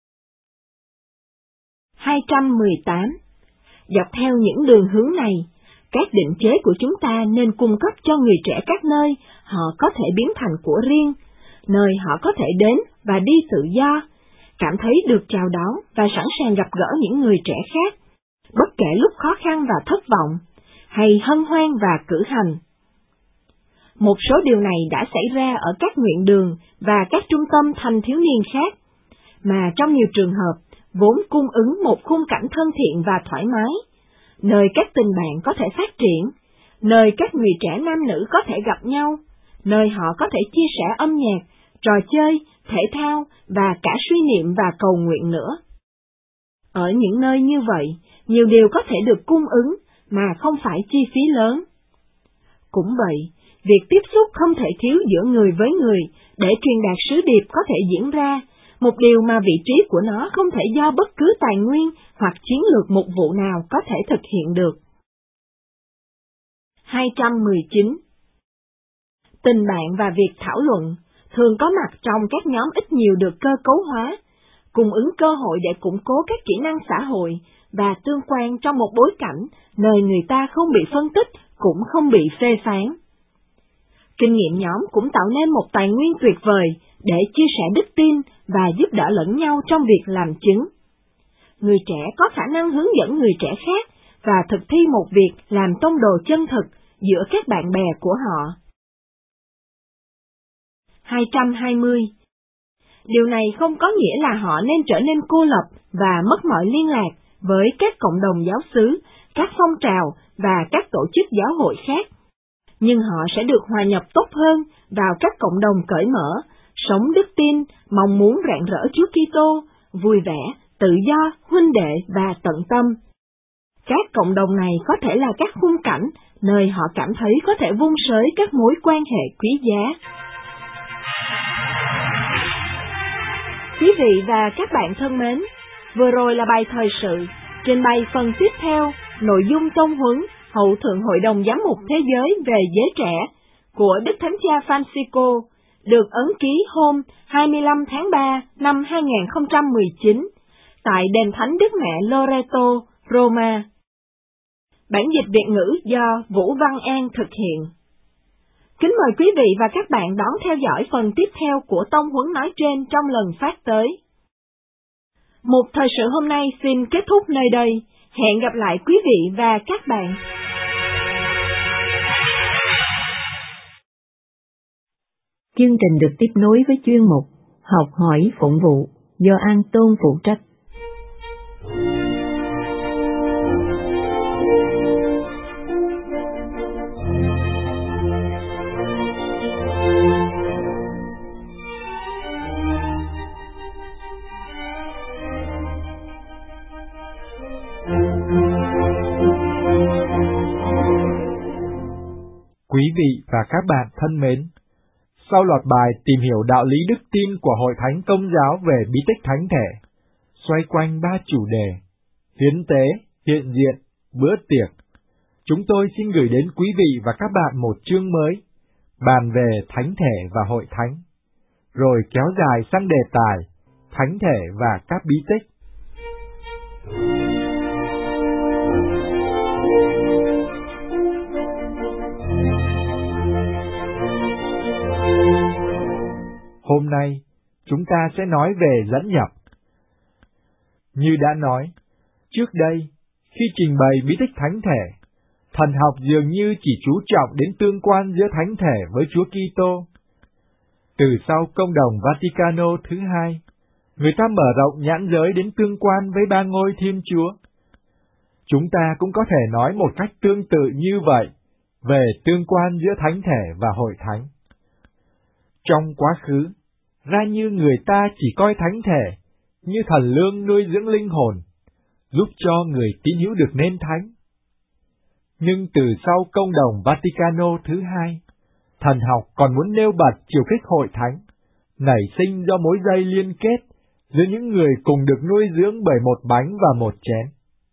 hai trăm mười tám. Dọc theo những đường hướng này, các định chế của chúng ta nên cung cấp cho người trẻ các nơi họ có thể biến thành của riêng, nơi họ có thể đến và đi tự do, cảm thấy được chào đón và sẵn sàng gặp gỡ những người trẻ khác, bất kể lúc khó khăn và thất vọng, hay hân hoan và cử hành. Một số điều này đã xảy ra ở các nguyện đường và các trung tâm thanh thiếu niên khác, mà trong nhiều trường hợp vốn cung ứng một khung cảnh thân thiện và thoải mái, nơi các tình bạn có thể phát triển, nơi các người trẻ nam nữ có thể gặp nhau, nơi họ có thể chia sẻ âm nhạc, trò chơi, thể thao và cả suy niệm và cầu nguyện nữa. Ở những nơi như vậy, nhiều điều có thể được cung ứng mà không phải chi phí lớn. Cũng vậy, việc tiếp xúc không thể thiếu giữa người với người để truyền đạt sứ điệp có thể diễn ra, một điều mà vị trí của nó không thể do bất cứ tài nguyên hoặc chiến lược mục vụ nào có thể thực hiện được. hai trăm mười chín. Tình bạn và việc thảo luận thường có mặt trong các nhóm ít nhiều được cơ cấu hóa, cung ứng cơ hội để củng cố các kỹ năng xã hội và tương quan trong một bối cảnh nơi người ta không bị phân tích cũng không bị phê phán. Kinh nghiệm nhóm cũng tạo nên một tài nguyên tuyệt vời để chia sẻ đức tin và giúp đỡ lẫn nhau trong việc làm chứng. Người trẻ có khả năng hướng dẫn người trẻ khác và thực thi một việc làm tông đồ chân thực giữa các bạn bè của họ. hai trăm hai mươi. Điều này không có nghĩa là họ nên trở nên cô lập và mất mọi liên lạc với các cộng đồng giáo xứ, các phong trào và các tổ chức giáo hội khác. Nhưng họ sẽ được hòa nhập tốt hơn vào các cộng đồng cởi mở, sống đức tin, mong muốn rạng rỡ Chúa Kitô, vui vẻ, tự do, huynh đệ và tận tâm. Các cộng đồng này có thể là các khung cảnh nơi họ cảm thấy có thể vun sới các mối quan hệ quý giá. Quý vị và các bạn thân mến, vừa rồi là bài thời sự, trình bày phần tiếp theo, nội dung tông huấn Hậu Thượng Hội đồng Giám mục Thế giới về giới trẻ của Đức Thánh Cha Francisco, được ấn ký hôm hai mươi lăm tháng ba năm hai nghìn không trăm mười chín tại Đền Thánh Đức Mẹ Loreto, Roma. Bản dịch Việt ngữ do Vũ Văn An thực hiện. Kính mời quý vị và các bạn đón theo dõi phần tiếp theo của tông huấn nói trên trong lần phát tới. Mục thời sự hôm nay xin kết thúc nơi đây. Hẹn gặp lại quý vị và các bạn. Chương trình được tiếp nối với chuyên mục Học hỏi phụng vụ do An Tôn phụ trách. Quý vị và các bạn thân mến, sau loạt bài tìm hiểu đạo lý đức tin của Hội Thánh Công giáo về bí tích thánh thể, xoay quanh ba chủ đề, hiến tế, hiện diện, bữa tiệc, chúng tôi xin gửi đến quý vị và các bạn một chương mới, bàn về thánh thể và hội thánh, rồi kéo dài sang đề tài, thánh thể và các bí tích. Hôm nay, chúng ta sẽ nói về dẫn nhập. Như đã nói, trước đây, khi trình bày bí tích thánh thể, thần học dường như chỉ chú trọng đến tương quan giữa thánh thể với Chúa Kitô. Từ sau Công đồng Vaticano thứ hai, người ta mở rộng nhãn giới đến tương quan với ba ngôi Thiên Chúa. Chúng ta cũng có thể nói một cách tương tự như vậy về tương quan giữa thánh thể và hội thánh. Trong quá khứ, ra như người ta chỉ coi thánh thể như thần lương nuôi dưỡng linh hồn, giúp cho người tín hữu được nên thánh. Nhưng từ sau Công đồng Vaticano thứ hai, thần học còn muốn nêu bật chiều kích hội thánh, nảy sinh do mối dây liên kết giữa những người cùng được nuôi dưỡng bởi một bánh và một chén.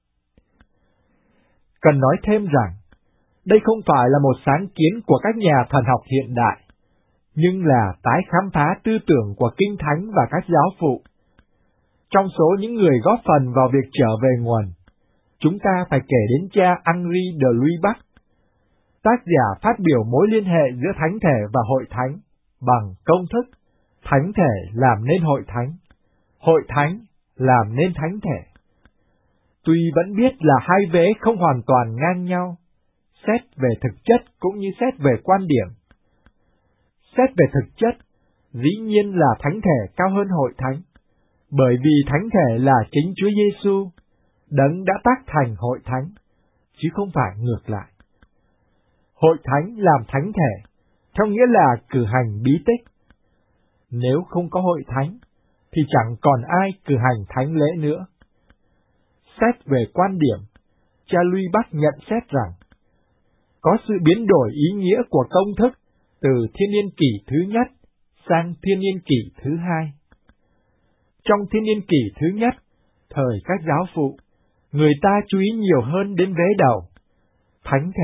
Cần nói thêm rằng, đây không phải là một sáng kiến của các nhà thần học hiện đại, nhưng là tái khám phá tư tưởng của Kinh Thánh và các giáo phụ. Trong số những người góp phần vào việc trở về nguồn, chúng ta phải kể đến cha Henri de Lubac, tác giả phát biểu mối liên hệ giữa thánh thể và hội thánh bằng công thức thánh thể làm nên hội thánh, hội thánh làm nên thánh thể. Tuy vẫn biết là hai vế không hoàn toàn ngang nhau, xét về thực chất cũng như xét về quan điểm. Xét về thực chất, dĩ nhiên là thánh thể cao hơn hội thánh, bởi vì thánh thể là chính Chúa Giêsu, Đấng đã tác thành hội thánh, chứ không phải ngược lại. Hội thánh làm thánh thể, theo nghĩa là cử hành bí tích. Nếu không có hội thánh, thì chẳng còn ai cử hành thánh lễ nữa. Xét về quan điểm, cha Lubac nhận xét rằng, có sự biến đổi ý nghĩa của công thức từ thiên niên kỷ thứ nhất sang thiên niên kỷ thứ hai. Trong thiên niên kỷ thứ nhất, thời các giáo phụ, người ta chú ý nhiều hơn đến vế đầu, thánh thể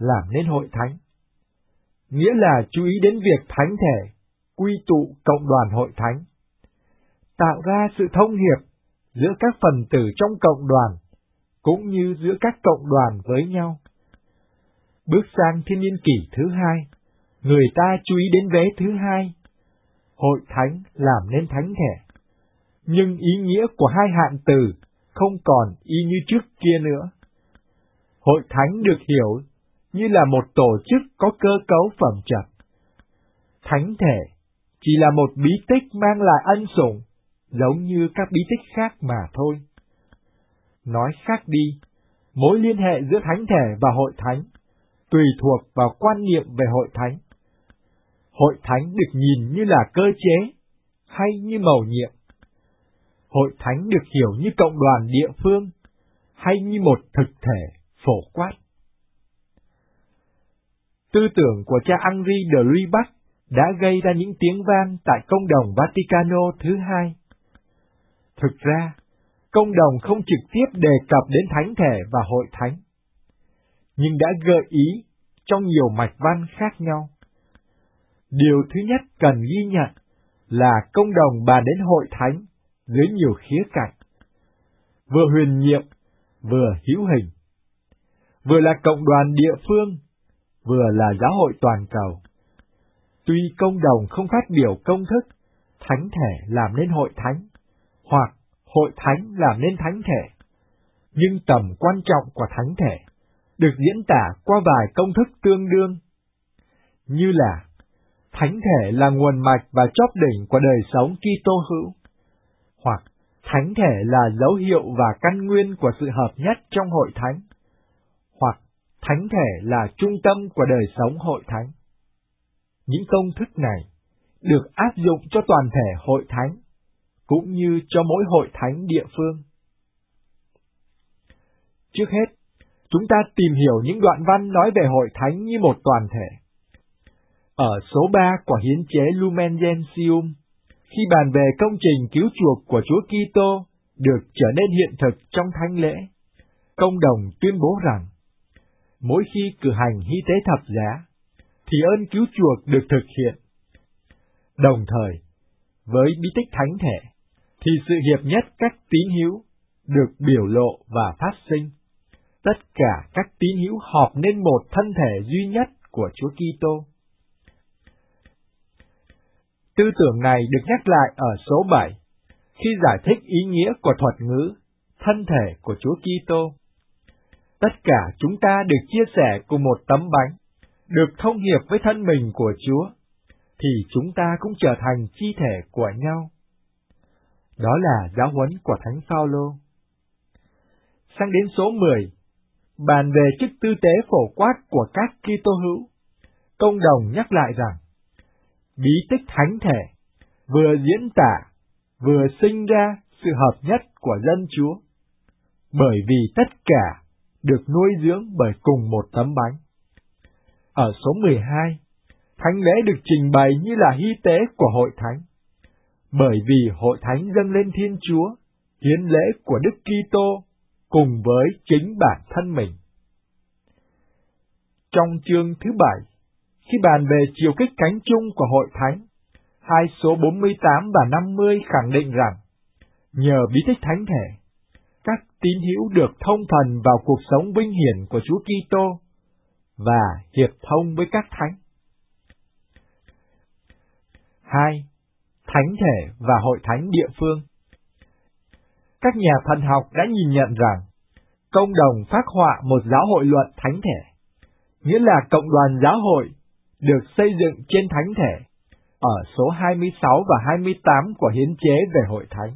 làm nên hội thánh. Nghĩa là chú ý đến việc thánh thể quy tụ cộng đoàn hội thánh, tạo ra sự thông hiệp giữa các phần tử trong cộng đoàn, cũng như giữa các cộng đoàn với nhau. Bước sang thiên niên kỷ thứ hai, người ta chú ý đến vế thứ hai, hội thánh làm nên thánh thể, nhưng ý nghĩa của hai hạn từ không còn y như trước kia nữa. Hội thánh được hiểu như là một tổ chức có cơ cấu phẩm chất. Thánh thể chỉ là một bí tích mang lại ân sủng, giống như các bí tích khác mà thôi. Nói khác đi, mối liên hệ giữa thánh thể và hội thánh tùy thuộc vào quan niệm về hội thánh. Hội thánh được nhìn như là cơ chế hay như mầu nhiệm. Hội thánh được hiểu như cộng đoàn địa phương hay như một thực thể phổ quát. Tư tưởng của cha Henri de Lubac đã gây ra những tiếng vang tại Công đồng Vaticano thứ hai. Thực ra, Công đồng không trực tiếp đề cập đến thánh thể và hội thánh, nhưng đã gợi ý trong nhiều mạch văn khác nhau. Điều thứ nhất cần ghi nhận là Công đồng bàn đến hội thánh dưới nhiều khía cạnh, vừa huyền nhiệm, vừa hữu hình, vừa là cộng đoàn địa phương, vừa là giáo hội toàn cầu. Tuy Công đồng không phát biểu công thức thánh thể làm nên hội thánh, hoặc hội thánh làm nên thánh thể, nhưng tầm quan trọng của thánh thể được diễn tả qua vài công thức tương đương, như là thánh thể là nguồn mạch và chóp đỉnh của đời sống Kitô hữu, hoặc thánh thể là dấu hiệu và căn nguyên của sự hợp nhất trong hội thánh, hoặc thánh thể là trung tâm của đời sống hội thánh. Những công thức này được áp dụng cho toàn thể hội thánh, cũng như cho mỗi hội thánh địa phương. Trước hết, chúng ta tìm hiểu những đoạn văn nói về hội thánh như một toàn thể. Ở số ba của hiến chế Lumen Gentium, khi bàn về công trình cứu chuộc của Chúa Kitô được trở nên hiện thực trong thánh lễ, Công đồng tuyên bố rằng, mỗi khi cử hành hy tế thập giá, thì ơn cứu chuộc được thực hiện. Đồng thời, với bí tích thánh thể, thì sự hiệp nhất các tín hữu được biểu lộ và phát sinh. Tất cả các tín hữu họp nên một thân thể duy nhất của Chúa Kitô. Tư tưởng này được nhắc lại ở số bảy, khi giải thích ý nghĩa của thuật ngữ thân thể của Chúa Kitô. Tất cả chúng ta được chia sẻ cùng một tấm bánh, được thông hiệp với thân mình của Chúa, thì chúng ta cũng trở thành chi thể của nhau. Đó là giáo huấn của Thánh Phaolô. Sang đến số mười, bàn về chức tư tế phổ quát của các Kitô hữu, Công đồng nhắc lại rằng, bí tích thánh thể vừa diễn tả, vừa sinh ra sự hợp nhất của dân Chúa, bởi vì tất cả được nuôi dưỡng bởi cùng một tấm bánh. Ở số mười hai, thánh lễ được trình bày như là hy tế của hội thánh, bởi vì hội thánh dâng lên Thiên Chúa, hiến lễ của Đức Kitô cùng với chính bản thân mình. Trong chương thứ bảy, khi bàn về chiều kích cánh chung của hội thánh, hai số bốn mươi tám và năm mươi khẳng định rằng, nhờ bí tích thánh thể, các tín hữu được thông phần vào cuộc sống vinh hiển của Chúa Kitô và hiệp thông với các thánh. Hai, thánh thể và hội thánh địa phương. Các nhà thần học đã nhìn nhận rằng, Công đồng phác họa một giáo hội luận thánh thể, nghĩa là cộng đoàn giáo hội được xây dựng trên thánh thể, ở số hai mươi sáu và hai mươi tám của hiến chế về hội thánh.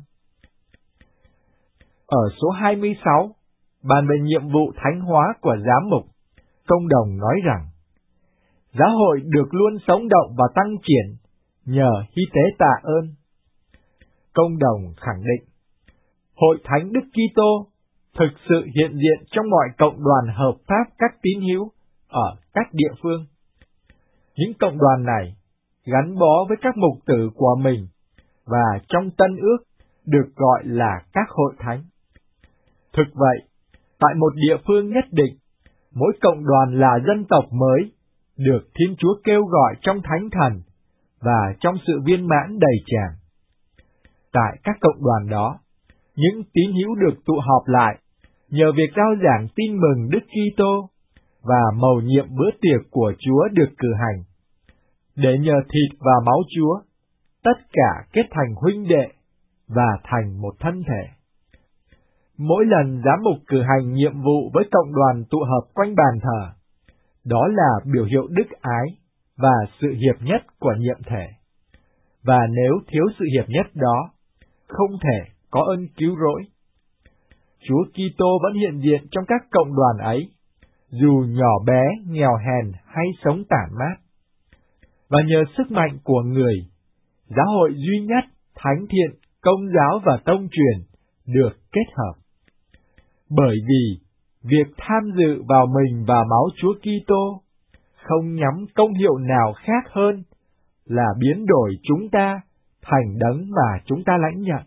Ở số hai mươi sáu, bàn về nhiệm vụ thánh hóa của giám mục, Công đồng nói rằng, giáo hội được luôn sống động và tăng triển nhờ hy tế tạ ơn. Công đồng khẳng định, hội thánh Đức Kitô thực sự hiện diện trong mọi cộng đoàn hợp pháp các tín hữu ở các địa phương. Những cộng đoàn này gắn bó với các mục tử của mình và trong Tân Ước được gọi là các hội thánh. Thực vậy, tại một địa phương nhất định, mỗi cộng đoàn là dân tộc mới, được Thiên Chúa kêu gọi trong thánh thần và trong sự viên mãn đầy tràn. Tại các cộng đoàn đó, những tín hữu được tụ họp lại nhờ việc rao giảng tin mừng Đức Kitô và mầu nhiệm bữa tiệc của Chúa được cử hành, để nhờ thịt và máu Chúa, tất cả kết thành huynh đệ và thành một thân thể. Mỗi lần giám mục cử hành nhiệm vụ với cộng đoàn tụ họp quanh bàn thờ, đó là biểu hiệu đức ái và sự hiệp nhất của nhiệm thể. Và nếu thiếu sự hiệp nhất đó, không thể có ơn cứu rỗi. Chúa Kitô vẫn hiện diện trong các cộng đoàn ấy, dù nhỏ bé, nghèo hèn hay sống tản mát. Và nhờ sức mạnh của người, giáo hội duy nhất, thánh thiện, công giáo và tông truyền được kết hợp. Bởi vì việc tham dự vào mình và máu Chúa Kitô không nhắm công hiệu nào khác hơn là biến đổi chúng ta thành đấng mà chúng ta lãnh nhận.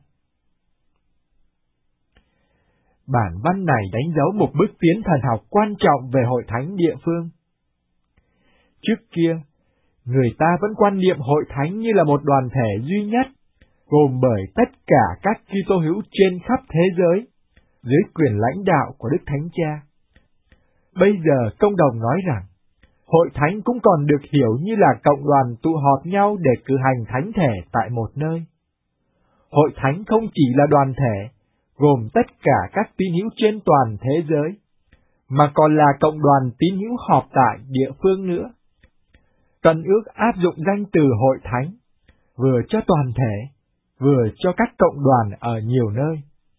Bản văn này đánh dấu một bước tiến thần học quan trọng về hội thánh địa phương. Trước kia, người ta vẫn quan niệm hội thánh như là một đoàn thể duy nhất, gồm bởi tất cả các Kitô hữu trên khắp thế giới, dưới quyền lãnh đạo của Đức Thánh Cha. Bây giờ công đồng nói rằng, hội thánh cũng còn được hiểu như là cộng đoàn tụ họp nhau để cử hành thánh thể tại một nơi. Hội thánh không chỉ là đoàn thể, gồm tất cả các tín hữu trên toàn thế giới, mà còn là cộng đoàn tín hữu họp tại địa phương nữa. Tân ước áp dụng danh từ hội thánh, vừa cho toàn thể, vừa cho các cộng đoàn ở nhiều nơi.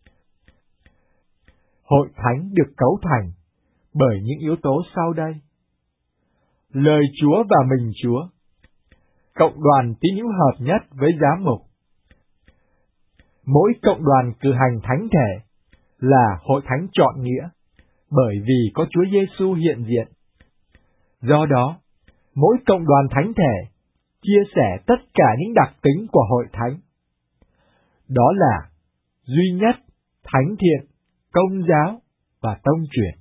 Hội thánh được cấu thành bởi những yếu tố sau đây: lời Chúa và mình Chúa, cộng đoàn tín hữu hợp nhất với giám mục. Mỗi cộng đoàn cử hành thánh thể là hội thánh trọn nghĩa, bởi vì có Chúa Giêsu hiện diện. Do đó, mỗi cộng đoàn thánh thể chia sẻ tất cả những đặc tính của hội thánh. Đó là duy nhất, thánh thiện, công giáo và tông truyền.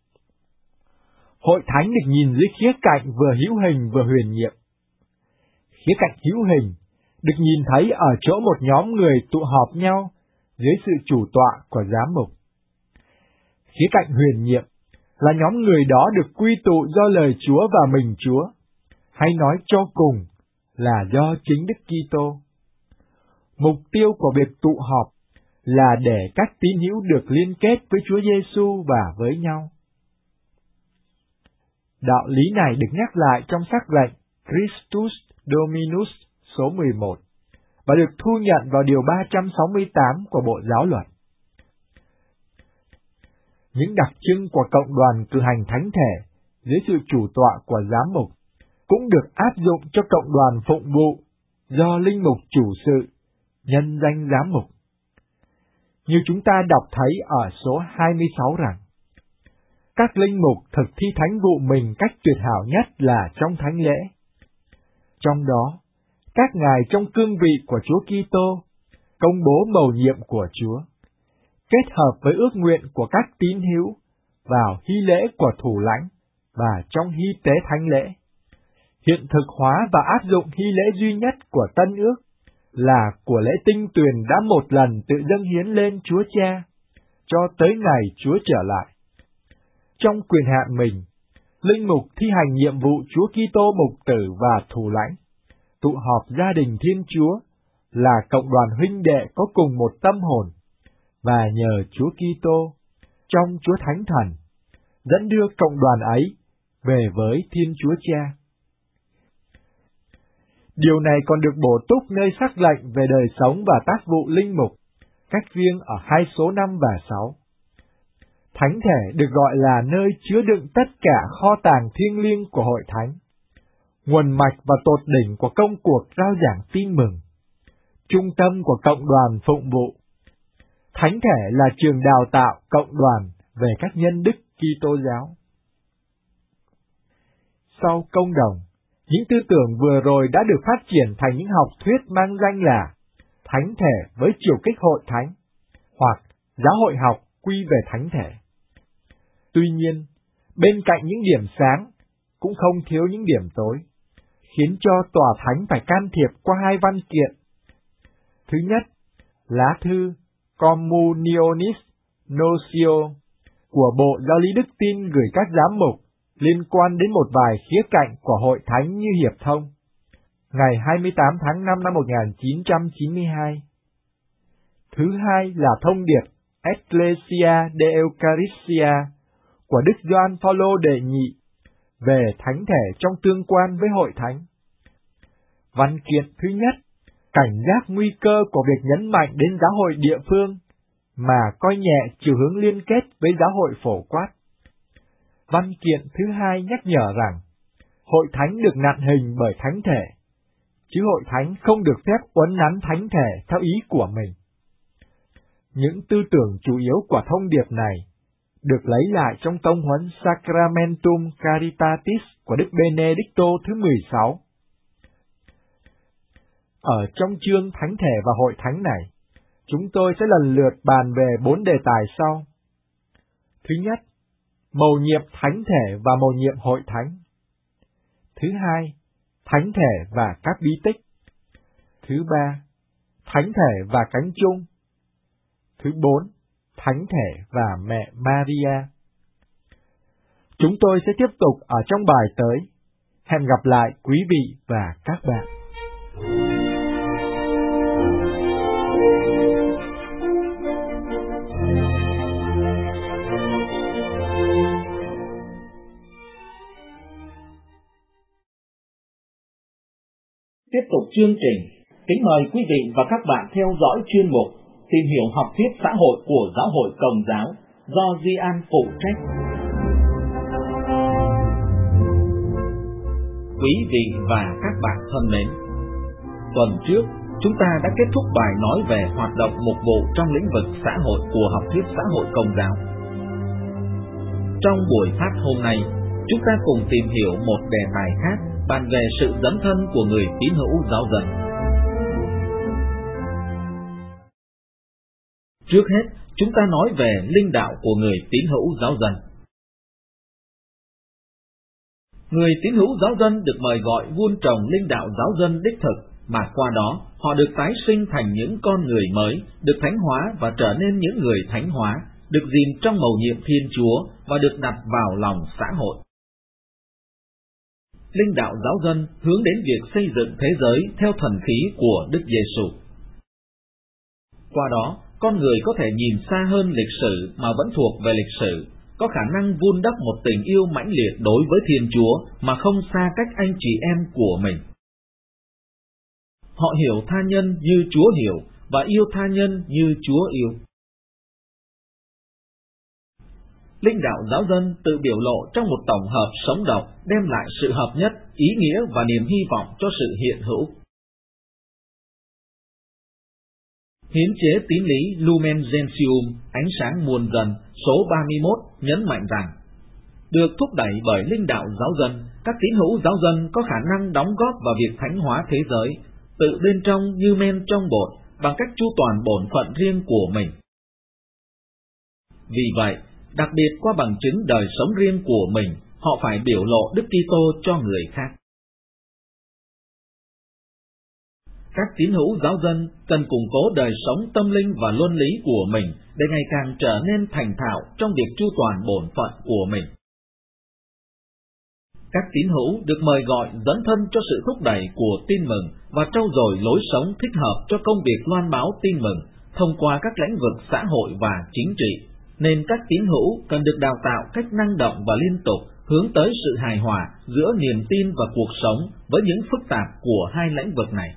Hội thánh được nhìn dưới khía cạnh vừa hữu hình vừa huyền nhiệm. Khía cạnh hữu hình được nhìn thấy ở chỗ một nhóm người tụ họp nhau dưới sự chủ tọa của giám mục. Khía cạnh huyền nhiệm là nhóm người đó được quy tụ do lời Chúa và mình Chúa, hay nói cho cùng là do chính Đức Kitô. Mục tiêu của việc tụ họp là để các tín hữu được liên kết với Chúa Giêsu và với nhau. Đạo lý này được nhắc lại trong sắc lệnh Christus Dominus số mười một và được thu nhận vào điều ba trăm sáu mươi tám của Bộ Giáo luật. Những đặc trưng của cộng đoàn cử hành thánh thể dưới sự chủ tọa của giám mục cũng được áp dụng cho cộng đoàn phụng vụ do linh mục chủ sự, nhân danh giám mục. Như chúng ta đọc thấy ở số hai mươi sáu rằng, các linh mục thực thi thánh vụ mình cách tuyệt hảo nhất là trong thánh lễ. Trong đó, các ngài trong cương vị của Chúa Kitô công bố mầu nhiệm của Chúa, kết hợp với ước nguyện của các tín hữu vào hy lễ của thủ lãnh và trong hy tế thánh lễ, hiện thực hóa và áp dụng hy lễ duy nhất của Tân ước là của lễ tinh tuyền đã một lần tự dâng hiến lên Chúa Cha, cho tới ngày Chúa trở lại. Trong quyền hạn mình, linh mục thi hành nhiệm vụ Chúa Kitô mục tử và thủ lãnh, tụ họp gia đình Thiên Chúa là cộng đoàn huynh đệ có cùng một tâm hồn, và nhờ Chúa Kitô trong Chúa Thánh Thần dẫn đưa cộng đoàn ấy về với Thiên Chúa Cha. Điều này còn được bổ túc nơi sắc lệnh về đời sống và tác vụ linh mục, cách riêng ở hai số năm và sáu. Thánh thể được gọi là nơi chứa đựng tất cả kho tàng thiêng liêng của hội thánh, nguồn mạch và tột đỉnh của công cuộc rao giảng tin mừng, trung tâm của cộng đoàn phụng vụ. Thánh thể là trường đào tạo cộng đoàn về các nhân đức Kitô giáo. Sau công đồng, những tư tưởng vừa rồi đã được phát triển thành những học thuyết mang danh là thánh thể với chiều kích hội thánh, hoặc giáo hội học quy về thánh thể. Tuy nhiên, bên cạnh những điểm sáng, cũng không thiếu những điểm tối, khiến cho tòa thánh phải can thiệp qua hai văn kiện. Thứ nhất, lá thư Communionis Notio của Bộ Giáo lý Đức tin gửi các giám mục liên quan đến một vài khía cạnh của Hội Thánh như hiệp thông, ngày hai mươi tám tháng năm năm một nghìn chín trăm chín mươi hai. Thứ hai là thông điệp Ecclesia de Eucharistia của Đức Gioan Phaolô đệ nhị về thánh thể trong tương quan với Hội Thánh. Văn kiện thứ nhất, cảnh giác nguy cơ của việc nhấn mạnh đến giáo hội địa phương, mà coi nhẹ chiều hướng liên kết với giáo hội phổ quát. Văn kiện thứ hai nhắc nhở rằng, Hội Thánh được nặn hình bởi thánh thể, chứ Hội Thánh không được phép uốn nắn thánh thể theo ý của mình. Những tư tưởng chủ yếu của thông điệp này được lấy lại trong tông huấn Sacramentum Caritatis của Đức Benedicto thứ mười sáu. Ở trong chương Thánh thể và Hội Thánh này, chúng tôi sẽ lần lượt bàn về bốn đề tài sau. Thứ nhất, mầu nhiệm thánh thể và mầu nhiệm Hội Thánh. Thứ hai, thánh thể và các bí tích. Thứ ba, thánh thể và cánh chung. Thứ bốn, thánh thể và mẹ Maria. Chúng tôi sẽ tiếp tục ở trong bài tới. Hẹn gặp lại quý vị và các bạn. Tiếp tục chương trình, kính mời quý vị và các bạn theo dõi chuyên mục Tìm hiểu học thuyết xã hội của Giáo hội Công giáo do Di An phụ trách. Quý vị và các bạn thân mến, tuần trước chúng ta đã kết thúc bài nói về hoạt động mục vụ trong lĩnh vực xã hội của học thuyết xã hội Công giáo. Trong buổi phát hôm nay, chúng ta cùng tìm hiểu một đề tài khác, bàn về sự dấn thân của người tín hữu giáo dân. Trước hết, chúng ta nói về linh đạo của người tín hữu giáo dân. Người tín hữu giáo dân được mời gọi vun trồng linh đạo giáo dân đích thực, mà qua đó họ được tái sinh thành những con người mới, được thánh hóa và trở nên những người thánh hóa, được gìn trong mầu nhiệm Thiên Chúa và được đặt vào lòng xã hội. Linh đạo giáo dân hướng đến việc xây dựng thế giới theo thần khí của Đức Giêsu. Qua đó, con người có thể nhìn xa hơn lịch sử mà vẫn thuộc về lịch sử, có khả năng vun đắp một tình yêu mãnh liệt đối với Thiên Chúa mà không xa cách anh chị em của mình. Họ hiểu tha nhân như Chúa hiểu và yêu tha nhân như Chúa yêu. Linh đạo giáo dân tự biểu lộ trong một tổng hợp sống động, đem lại sự hợp nhất, ý nghĩa và niềm hy vọng cho sự hiện hữu. Hiến chế tín lý Lumen Gentium, ánh sáng muôn dân, số ba mươi mốt nhấn mạnh rằng, được thúc đẩy bởi linh đạo giáo dân, các tín hữu giáo dân có khả năng đóng góp vào việc thánh hóa thế giới, tự bên trong như men trong bột, bằng cách chu toàn bổn phận riêng của mình. Vì vậy, đặc biệt qua bằng chứng đời sống riêng của mình, họ phải biểu lộ Đức Kitô cho người khác. Các tín hữu giáo dân cần củng cố đời sống tâm linh và luân lý của mình để ngày càng trở nên thành thạo trong việc chu toàn bổn phận của mình. Các tín hữu được mời gọi dấn thân cho sự thúc đẩy của tin mừng và trau dồi lối sống thích hợp cho công việc loan báo tin mừng thông qua các lĩnh vực xã hội và chính trị, nên các tín hữu cần được đào tạo cách năng động và liên tục hướng tới sự hài hòa giữa niềm tin và cuộc sống với những phức tạp của hai lĩnh vực này.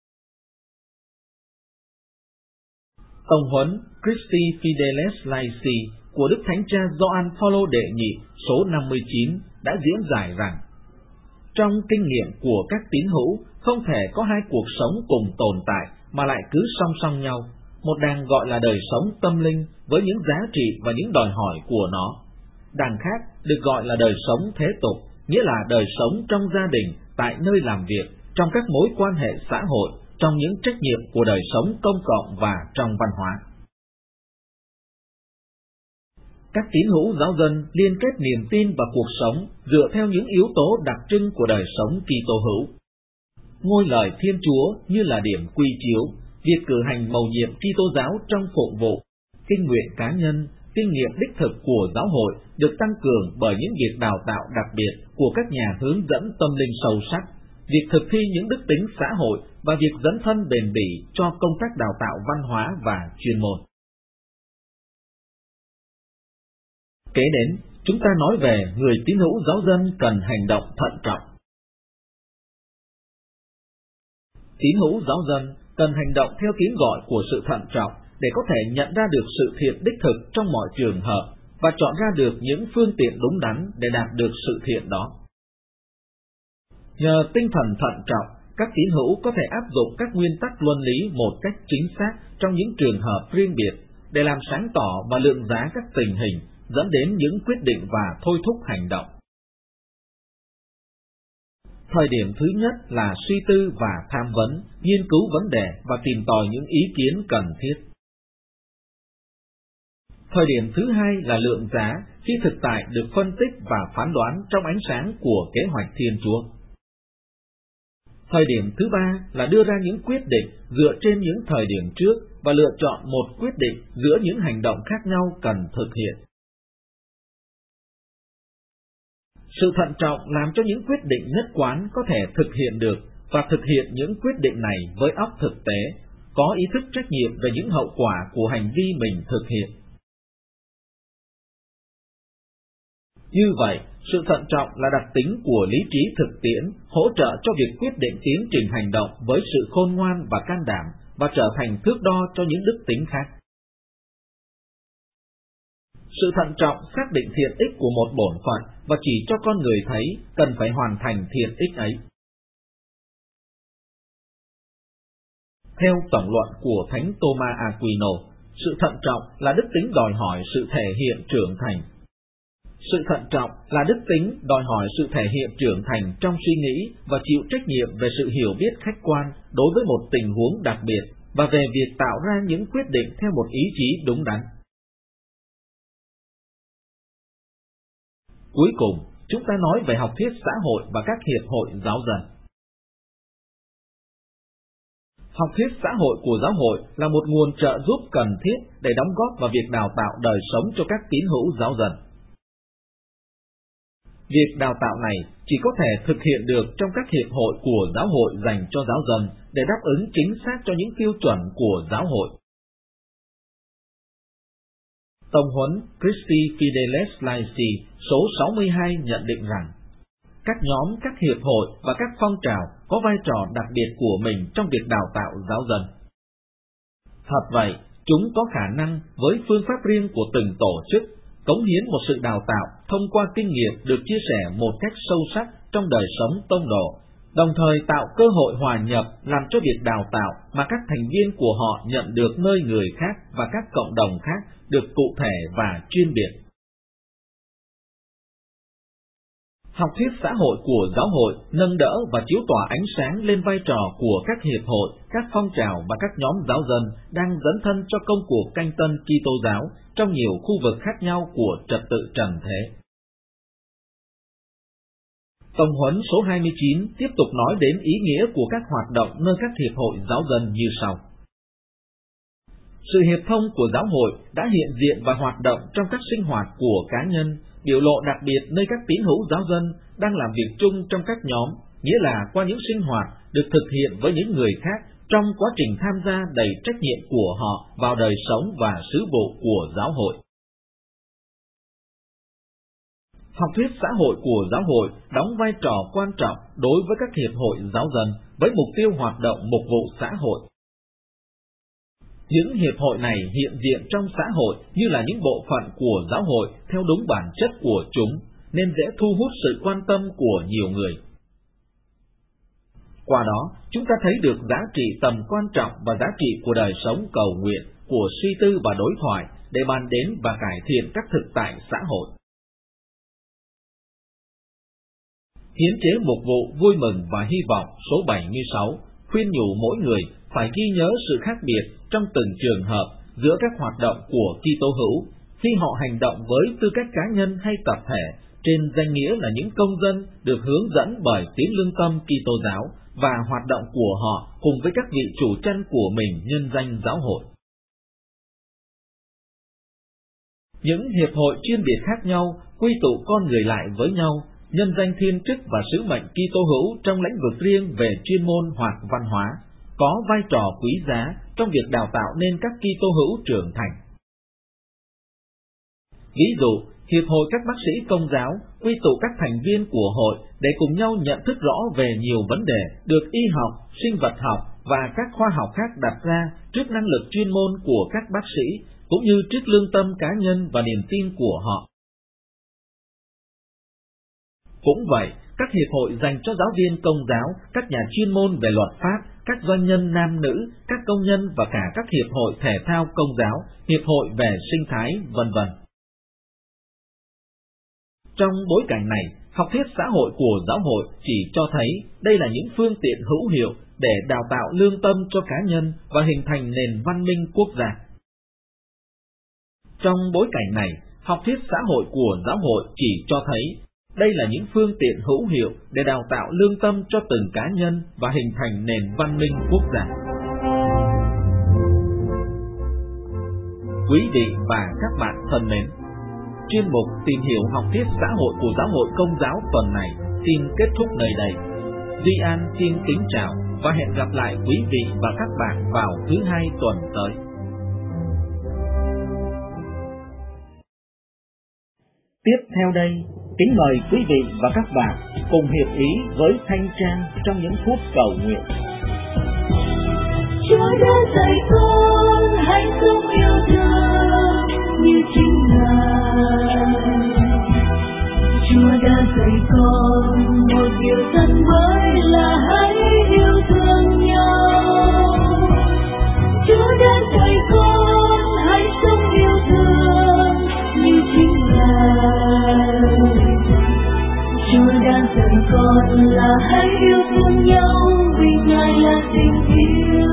Tông huấn Christi Fideles Laici của Đức Thánh Cha Gioan Phaolô đệ nhị số năm mươi chín đã diễn giải rằng, trong kinh nghiệm của các tín hữu không thể có hai cuộc sống cùng tồn tại mà lại cứ song song nhau. Một đàng gọi là đời sống tâm linh với những giá trị và những đòi hỏi của nó. Đàng khác được gọi là đời sống thế tục, nghĩa là đời sống trong gia đình, tại nơi làm việc, trong các mối quan hệ xã hội, trong những trách nhiệm của đời sống công cộng và trong văn hóa. Các tín hữu giáo dân liên kết niềm tin vào cuộc sống dựa theo những yếu tố đặc trưng của đời sống Kitô hữu. Ngôi lời Thiên Chúa như là điểm quy chiếu, việc cử hành mầu nhiệm Kitô giáo trong phụng vụ, kinh nguyện cá nhân, kinh nghiệm đích thực của giáo hội được tăng cường bởi những việc đào tạo đặc biệt của các nhà hướng dẫn tâm linh sâu sắc, việc thực thi những đức tính xã hội và việc dấn thân bền bỉ cho công tác đào tạo văn hóa và chuyên môn. Kế đến, chúng ta nói về người tín hữu giáo dân cần hành động thận trọng. Tín hữu giáo dân cần hành động theo tiếng gọi của sự thận trọng để có thể nhận ra được sự thiện đích thực trong mọi trường hợp và chọn ra được những phương tiện đúng đắn để đạt được sự thiện đó. Nhờ tinh thần thận trọng, các tín hữu có thể áp dụng các nguyên tắc luân lý một cách chính xác trong những trường hợp riêng biệt để làm sáng tỏ và lượng giá các tình hình, dẫn đến những quyết định và thôi thúc hành động. Thời điểm thứ nhất là suy tư và tham vấn, nghiên cứu vấn đề và tìm tòi những ý kiến cần thiết. Thời điểm thứ hai là lượng giá, khi thực tại được phân tích và phán đoán trong ánh sáng của kế hoạch Thiên Chúa. Thời điểm thứ ba là đưa ra những quyết định dựa trên những thời điểm trước và lựa chọn một quyết định giữa những hành động khác nhau cần thực hiện. Sự thận trọng làm cho những quyết định nhất quán có thể thực hiện được và thực hiện những quyết định này với óc thực tế, có ý thức trách nhiệm về những hậu quả của hành vi mình thực hiện. Như vậy, sự thận trọng là đặc tính của lý trí thực tiễn, hỗ trợ cho việc quyết định tiến trình hành động với sự khôn ngoan và can đảm và trở thành thước đo cho những đức tính khác. Sự thận trọng xác định thiện ích của một bổn phận và chỉ cho con người thấy cần phải hoàn thành thiện ích ấy. Theo tổng luận của Thánh Thomas Aquino, sự thận trọng là đức tính đòi hỏi sự thể hiện trưởng thành. Sự thận trọng là đức tính đòi hỏi sự thể hiện trưởng thành trong suy nghĩ và chịu trách nhiệm về sự hiểu biết khách quan đối với một tình huống đặc biệt và về việc tạo ra những quyết định theo một ý chí đúng đắn. Cuối cùng, chúng ta nói về học thuyết xã hội và các hiệp hội giáo dân. Học thuyết xã hội của giáo hội là một nguồn trợ giúp cần thiết để đóng góp vào việc đào tạo đời sống cho các tín hữu giáo dân. Việc đào tạo này chỉ có thể thực hiện được trong các hiệp hội của giáo hội dành cho giáo dân để đáp ứng chính xác cho những tiêu chuẩn của giáo hội. Tông huấn Christi Fideles Laici số sáu mươi hai nhận định rằng, các nhóm, các hiệp hội và các phong trào có vai trò đặc biệt của mình trong việc đào tạo giáo dân. Thật vậy, chúng có khả năng với phương pháp riêng của từng tổ chức, cống hiến một sự đào tạo thông qua kinh nghiệm được chia sẻ một cách sâu sắc trong đời sống tông đồ, đồng thời tạo cơ hội hòa nhập làm cho việc đào tạo mà các thành viên của họ nhận được nơi người khác và các cộng đồng khác được cụ thể và chuyên biệt. Học thuyết xã hội của giáo hội nâng đỡ và chiếu tỏa ánh sáng lên vai trò của các hiệp hội, các phong trào và các nhóm giáo dân đang dấn thân cho công cuộc canh tân Kitô giáo trong nhiều khu vực khác nhau của trật tự trần thế. Tông huấn số hai mươi chín tiếp tục nói đến ý nghĩa của các hoạt động nơi các hiệp hội giáo dân như sau. Sự hiệp thông của giáo hội đã hiện diện và hoạt động trong các sinh hoạt của cá nhân, biểu lộ đặc biệt nơi các tín hữu giáo dân đang làm việc chung trong các nhóm, nghĩa là qua những sinh hoạt được thực hiện với những người khác trong quá trình tham gia đầy trách nhiệm của họ vào đời sống và sứ vụ của giáo hội. Học thuyết xã hội của giáo hội đóng vai trò quan trọng đối với các hiệp hội giáo dân với mục tiêu hoạt động mục vụ xã hội. Những hiệp hội này hiện diện trong xã hội như là những bộ phận của giáo hội theo đúng bản chất của chúng, nên dễ thu hút sự quan tâm của nhiều người. Qua đó, chúng ta thấy được giá trị tầm quan trọng và giá trị của đời sống cầu nguyện, của suy tư và đối thoại để bàn đến và cải thiện các thực tại xã hội. Hiến chế mục vụ vui mừng và hy vọng số bảy mươi sáu khuyên nhủ mỗi người phải ghi nhớ sự khác biệt trong từng trường hợp giữa các hoạt động của Kitô hữu, khi họ hành động với tư cách cá nhân hay tập thể, trên danh nghĩa là những công dân được hướng dẫn bởi tiếng lương tâm Kitô giáo và hoạt động của họ cùng với các vị chủ chân của mình nhân danh giáo hội. Những hiệp hội chuyên biệt khác nhau quy tụ con người lại với nhau, nhân danh thiên chức và sứ mệnh Kitô hữu trong lĩnh vực riêng về chuyên môn hoặc văn hóa, có vai trò quý giá trong việc đào tạo nên các Kitô hữu trưởng thành. Ví dụ, Hiệp hội các bác sĩ Công giáo quy tụ các thành viên của hội để cùng nhau nhận thức rõ về nhiều vấn đề được y học, sinh vật học và các khoa học khác đặt ra trước năng lực chuyên môn của các bác sĩ, cũng như trước lương tâm cá nhân và niềm tin của họ. Cũng vậy, các hiệp hội dành cho giáo viên Công giáo, các nhà chuyên môn về luật pháp, các doanh nhân nam nữ, các công nhân và cả các hiệp hội thể thao Công giáo, hiệp hội về sinh thái, vân vân. Trong bối cảnh này, học thuyết xã hội của giáo hội chỉ cho thấy đây là những phương tiện hữu hiệu để đào tạo lương tâm cho cá nhân và hình thành nền văn minh quốc gia. Trong bối cảnh này, học thuyết xã hội của giáo hội chỉ cho thấy đây là những phương tiện hữu hiệu để đào tạo lương tâm cho từng cá nhân và hình thành nền văn minh quốc gia. Quý vị và các bạn thân mến, chuyên mục tìm hiểu học thuyết xã hội của giáo hội Công giáo tuần này xin kết thúc nơi đây. Duy An xin kính chào và hẹn gặp lại quý vị và các bạn vào thứ hai tuần tới. Tiếp theo đây, kính mời quý vị và các bạn cùng hiệp ý với Thanh Trang trong những phút cầu nguyện. Chúa đã dạy con hãy sống yêu thương như chính Ngài. Chúa đã dạy con một điều rất mới là hãy yêu thương nhau. Chúa đã dạy con hãy sống yêu thương như chính Ngài. Chúa đã dạy con là hãy yêu thương nhau vì Ngài là tình yêu.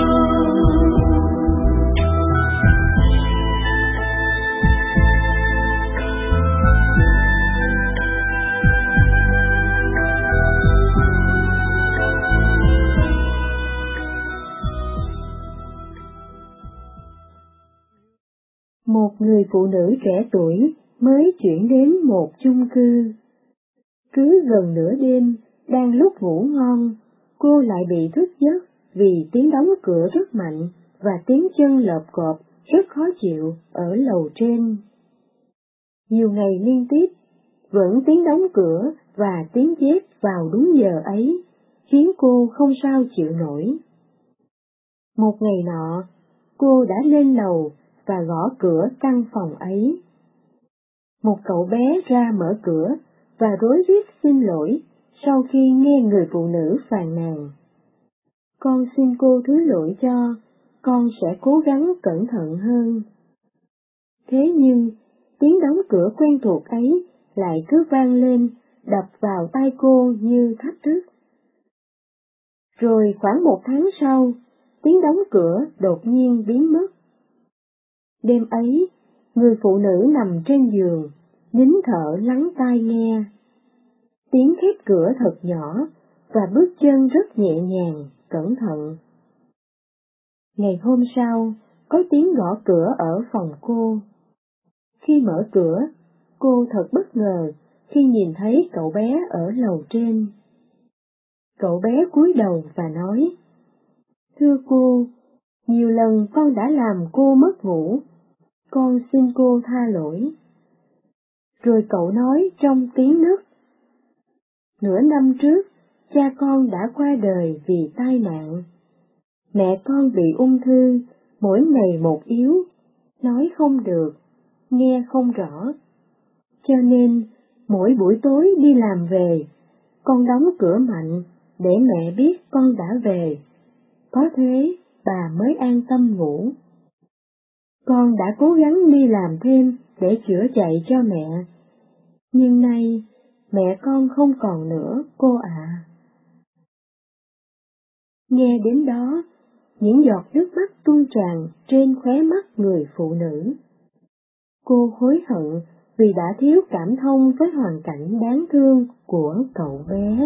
Một người phụ nữ trẻ tuổi mới chuyển đến một chung cư. Cứ gần nửa đêm, đang lúc ngủ ngon, cô lại bị thức giấc vì tiếng đóng cửa rất mạnh và tiếng chân lợp cộp rất khó chịu ở lầu trên. Nhiều ngày liên tiếp, vẫn tiếng đóng cửa và tiếng dép vào đúng giờ ấy, khiến cô không sao chịu nổi. Một ngày nọ, cô đã lên lầu và gõ cửa căn phòng ấy. Một cậu bé ra mở cửa và rối rít xin lỗi sau khi nghe người phụ nữ phàn nàn. Con xin cô thứ lỗi cho, con sẽ cố gắng cẩn thận hơn. Thế nhưng, tiếng đóng cửa quen thuộc ấy lại cứ vang lên, đập vào tai cô như thách thức. Rồi khoảng một tháng sau, tiếng đóng cửa đột nhiên biến mất. Đêm ấy, người phụ nữ nằm trên giường, nín thở lắng tai nghe. Tiếng khép cửa thật nhỏ và bước chân rất nhẹ nhàng, cẩn thận. Ngày hôm sau, có tiếng gõ cửa ở phòng cô. Khi mở cửa, cô thật bất ngờ khi nhìn thấy cậu bé ở lầu trên. Cậu bé cúi đầu và nói: "Thưa cô, nhiều lần con đã làm cô mất ngủ, con xin cô tha lỗi." Rồi cậu nói trong tiếng nấc: "Nửa năm trước, cha con đã qua đời vì tai nạn. Mẹ con bị ung thư, mỗi ngày một yếu, nói không được, nghe không rõ. Cho nên, mỗi buổi tối đi làm về, con đóng cửa mạnh để mẹ biết con đã về. Có thế, bà mới an tâm ngủ. Con đã cố gắng đi làm thêm để chữa chạy cho mẹ, nhưng nay mẹ con không còn nữa, cô ạ." Nghe đến đó, những giọt nước mắt tuôn tràn trên khóe mắt người phụ nữ. cô hối hận vì đã thiếu cảm thông với hoàn cảnh đáng thương của cậu bé.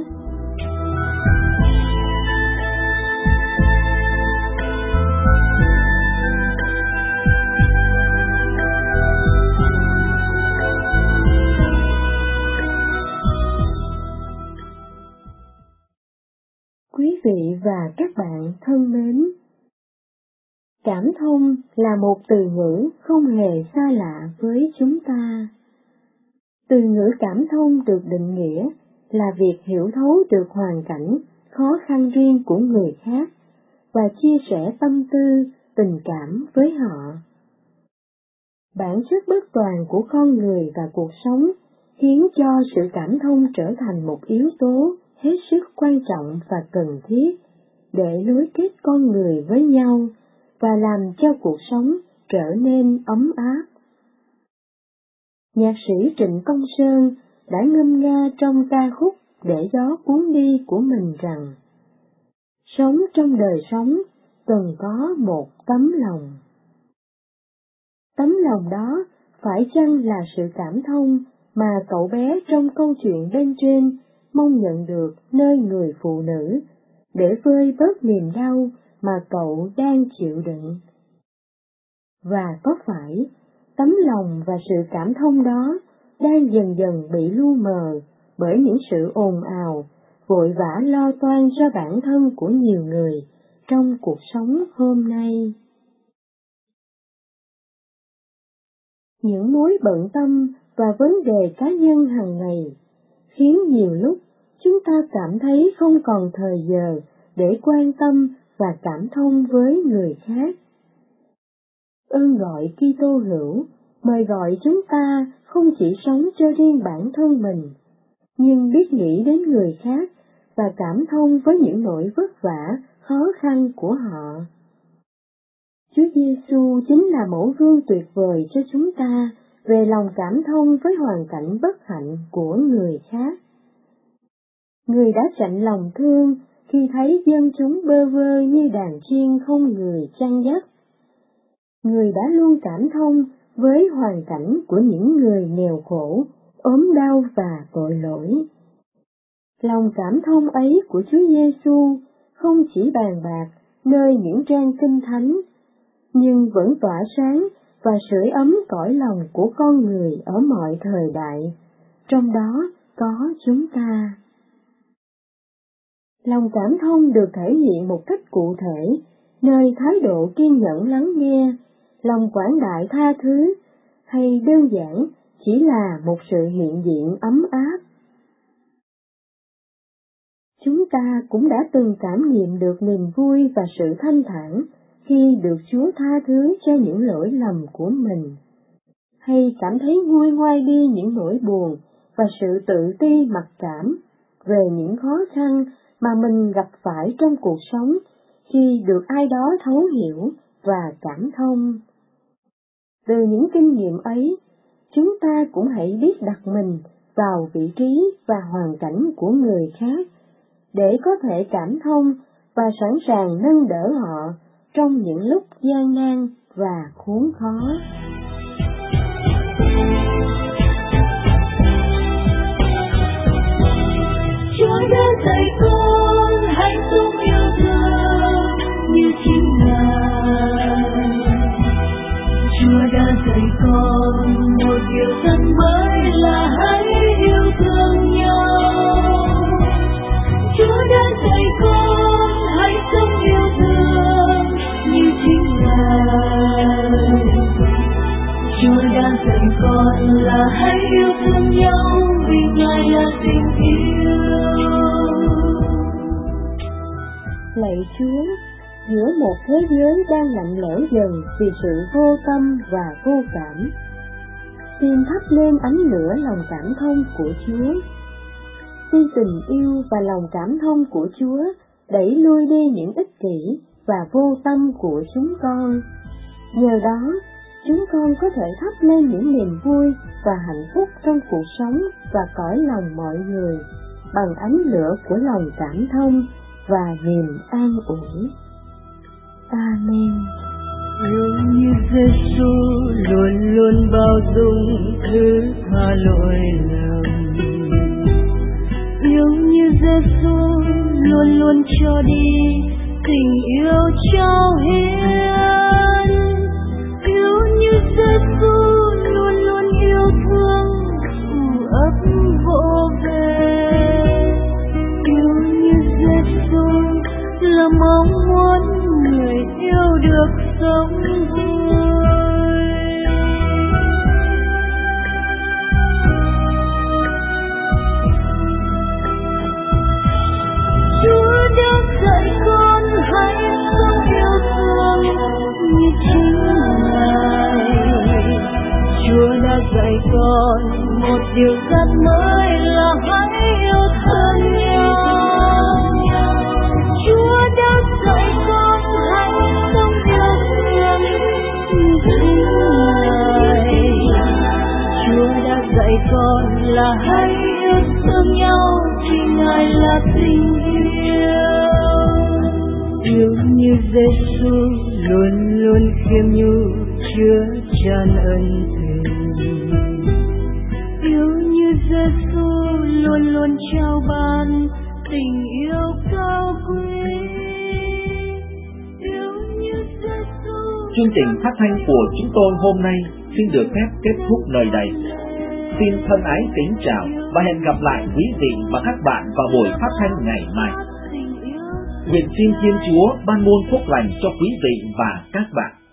Quý vị và các bạn thân mến, cảm thông là một từ ngữ không hề xa lạ với chúng ta. Từ ngữ cảm thông được định nghĩa là việc hiểu thấu được hoàn cảnh, khó khăn riêng của người khác và chia sẻ tâm tư, tình cảm với họ. Bản chất bất toàn của con người và cuộc sống khiến cho sự cảm thông trở thành một yếu tố hết sức quan trọng và cần thiết để nối kết con người với nhau và làm cho cuộc sống trở nên ấm áp. Nhạc sĩ Trịnh Công Sơn đã ngâm nga trong ca khúc Để gió cuốn đi của mình rằng: sống trong đời sống cần có một tấm lòng. Tấm lòng đó phải chăng là sự cảm thông mà cậu bé trong câu chuyện bên trên mong nhận được nơi người phụ nữ, để vơi bớt niềm đau mà cậu đang chịu đựng? Và có phải tấm lòng và sự cảm thông đó đang dần dần bị lu mờ bởi những sự ồn ào, vội vã lo toan cho bản thân của nhiều người trong cuộc sống hôm nay? Những mối bận tâm và vấn đề cá nhân hàng ngày khiến nhiều lúc chúng ta cảm thấy không còn thời giờ để quan tâm và cảm thông với người khác. Ơn gọi Kitô hữu mời gọi chúng ta không chỉ sống cho riêng bản thân mình, nhưng biết nghĩ đến người khác và cảm thông với những nỗi vất vả, khó khăn của họ. Chúa Giêsu chính là mẫu gương tuyệt vời cho chúng ta về lòng cảm thông với hoàn cảnh bất hạnh của người khác. Người đã chạnh lòng thương khi thấy dân chúng bơ vơ như đàn chiên không người chăn dắt. Người đã luôn cảm thông với hoàn cảnh của những người nghèo khổ, ốm đau và tội lỗi. Lòng cảm thông ấy của Chúa Giêsu không chỉ bàn bạc nơi những trang kinh thánh, nhưng vẫn tỏa sáng và sưởi ấm cõi lòng của con người ở mọi thời đại, trong đó có chúng ta. Lòng cảm thông được thể hiện một cách cụ thể nơi thái độ kiên nhẫn lắng nghe, lòng quảng đại tha thứ, hay đơn giản chỉ là một sự hiện diện ấm áp. Chúng ta cũng đã từng cảm nghiệm được niềm vui và sự thanh thản khi được Chúa tha thứ cho những lỗi lầm của mình, hay cảm thấy nguôi ngoai đi những nỗi buồn và sự tự ti mặc cảm về những khó khăn mà mình gặp phải trong cuộc sống khi được ai đó thấu hiểu và cảm thông. Từ những kinh nghiệm ấy, chúng ta cũng hãy biết đặt mình vào vị trí và hoàn cảnh của người khác, để có thể cảm thông và sẵn sàng nâng đỡ họ trong những lúc gian nan và khốn khó. Chúa đã dạy con hãy sống yêu thương như chính Ngài. Chúa đã dạy con một điều rất mới là hãy yêu thương nhau. Chúa đã dạy con hãy sống yêu thương như chính Ngài. Chúa đã dạy con là hãy yêu thương nhau vì Ngài là tình yêu. Lạy Chúa, giữa một thế giới đang lạnh lẽo dần vì sự vô tâm và vô cảm, xin thắp lên ánh lửa lòng cảm thông của Chúa. Xin tình yêu và lòng cảm thông của Chúa đẩy lui đi những ích kỷ và vô tâm của chúng con. Nhờ đó, chúng con có thể thắp lên những niềm vui và hạnh phúc trong cuộc sống và cõi lòng mọi người bằng ánh lửa của lòng cảm thông và niềm an ủi. Amen. Yêu như Giêsu luôn luôn bao dung thứ tha lỗi lầm. Yêu như Giêsu luôn luôn cho đi tình yêu trao hiến. Yêu như Giêsu luôn luôn yêu thương ủ ấp vỗ về. Yêu như Giêsu là mong muốn người yêu được sống vui. Chúa đã dạy con hãy sống yêu thương như chính Ngài. Chúa đã dạy con một điều rất mới là hãy yêu thương nhau. Chúa đã dạy con hãy sống yêu thương như chính Ngài. Chúa đã dạy con là hãy yêu thương nhau vì Ngài là tình yêu. Yêu như Giêsu luôn luôn khiêm nhu chứa chan ân tình. Yêu như Giêsu luôn luôn trao ban tình yêu cao quý. Yêu như Giêsu. Chương trình phát thanh của chúng tôi hôm nay xin được phép kết thúc nơi đây. Xin thân ái kính chào và hẹn gặp lại quý vị và các bạn vào buổi phát thanh ngày mai. Nguyện xin Thiên Chúa ban muôn phúc lành cho quý vị và các bạn.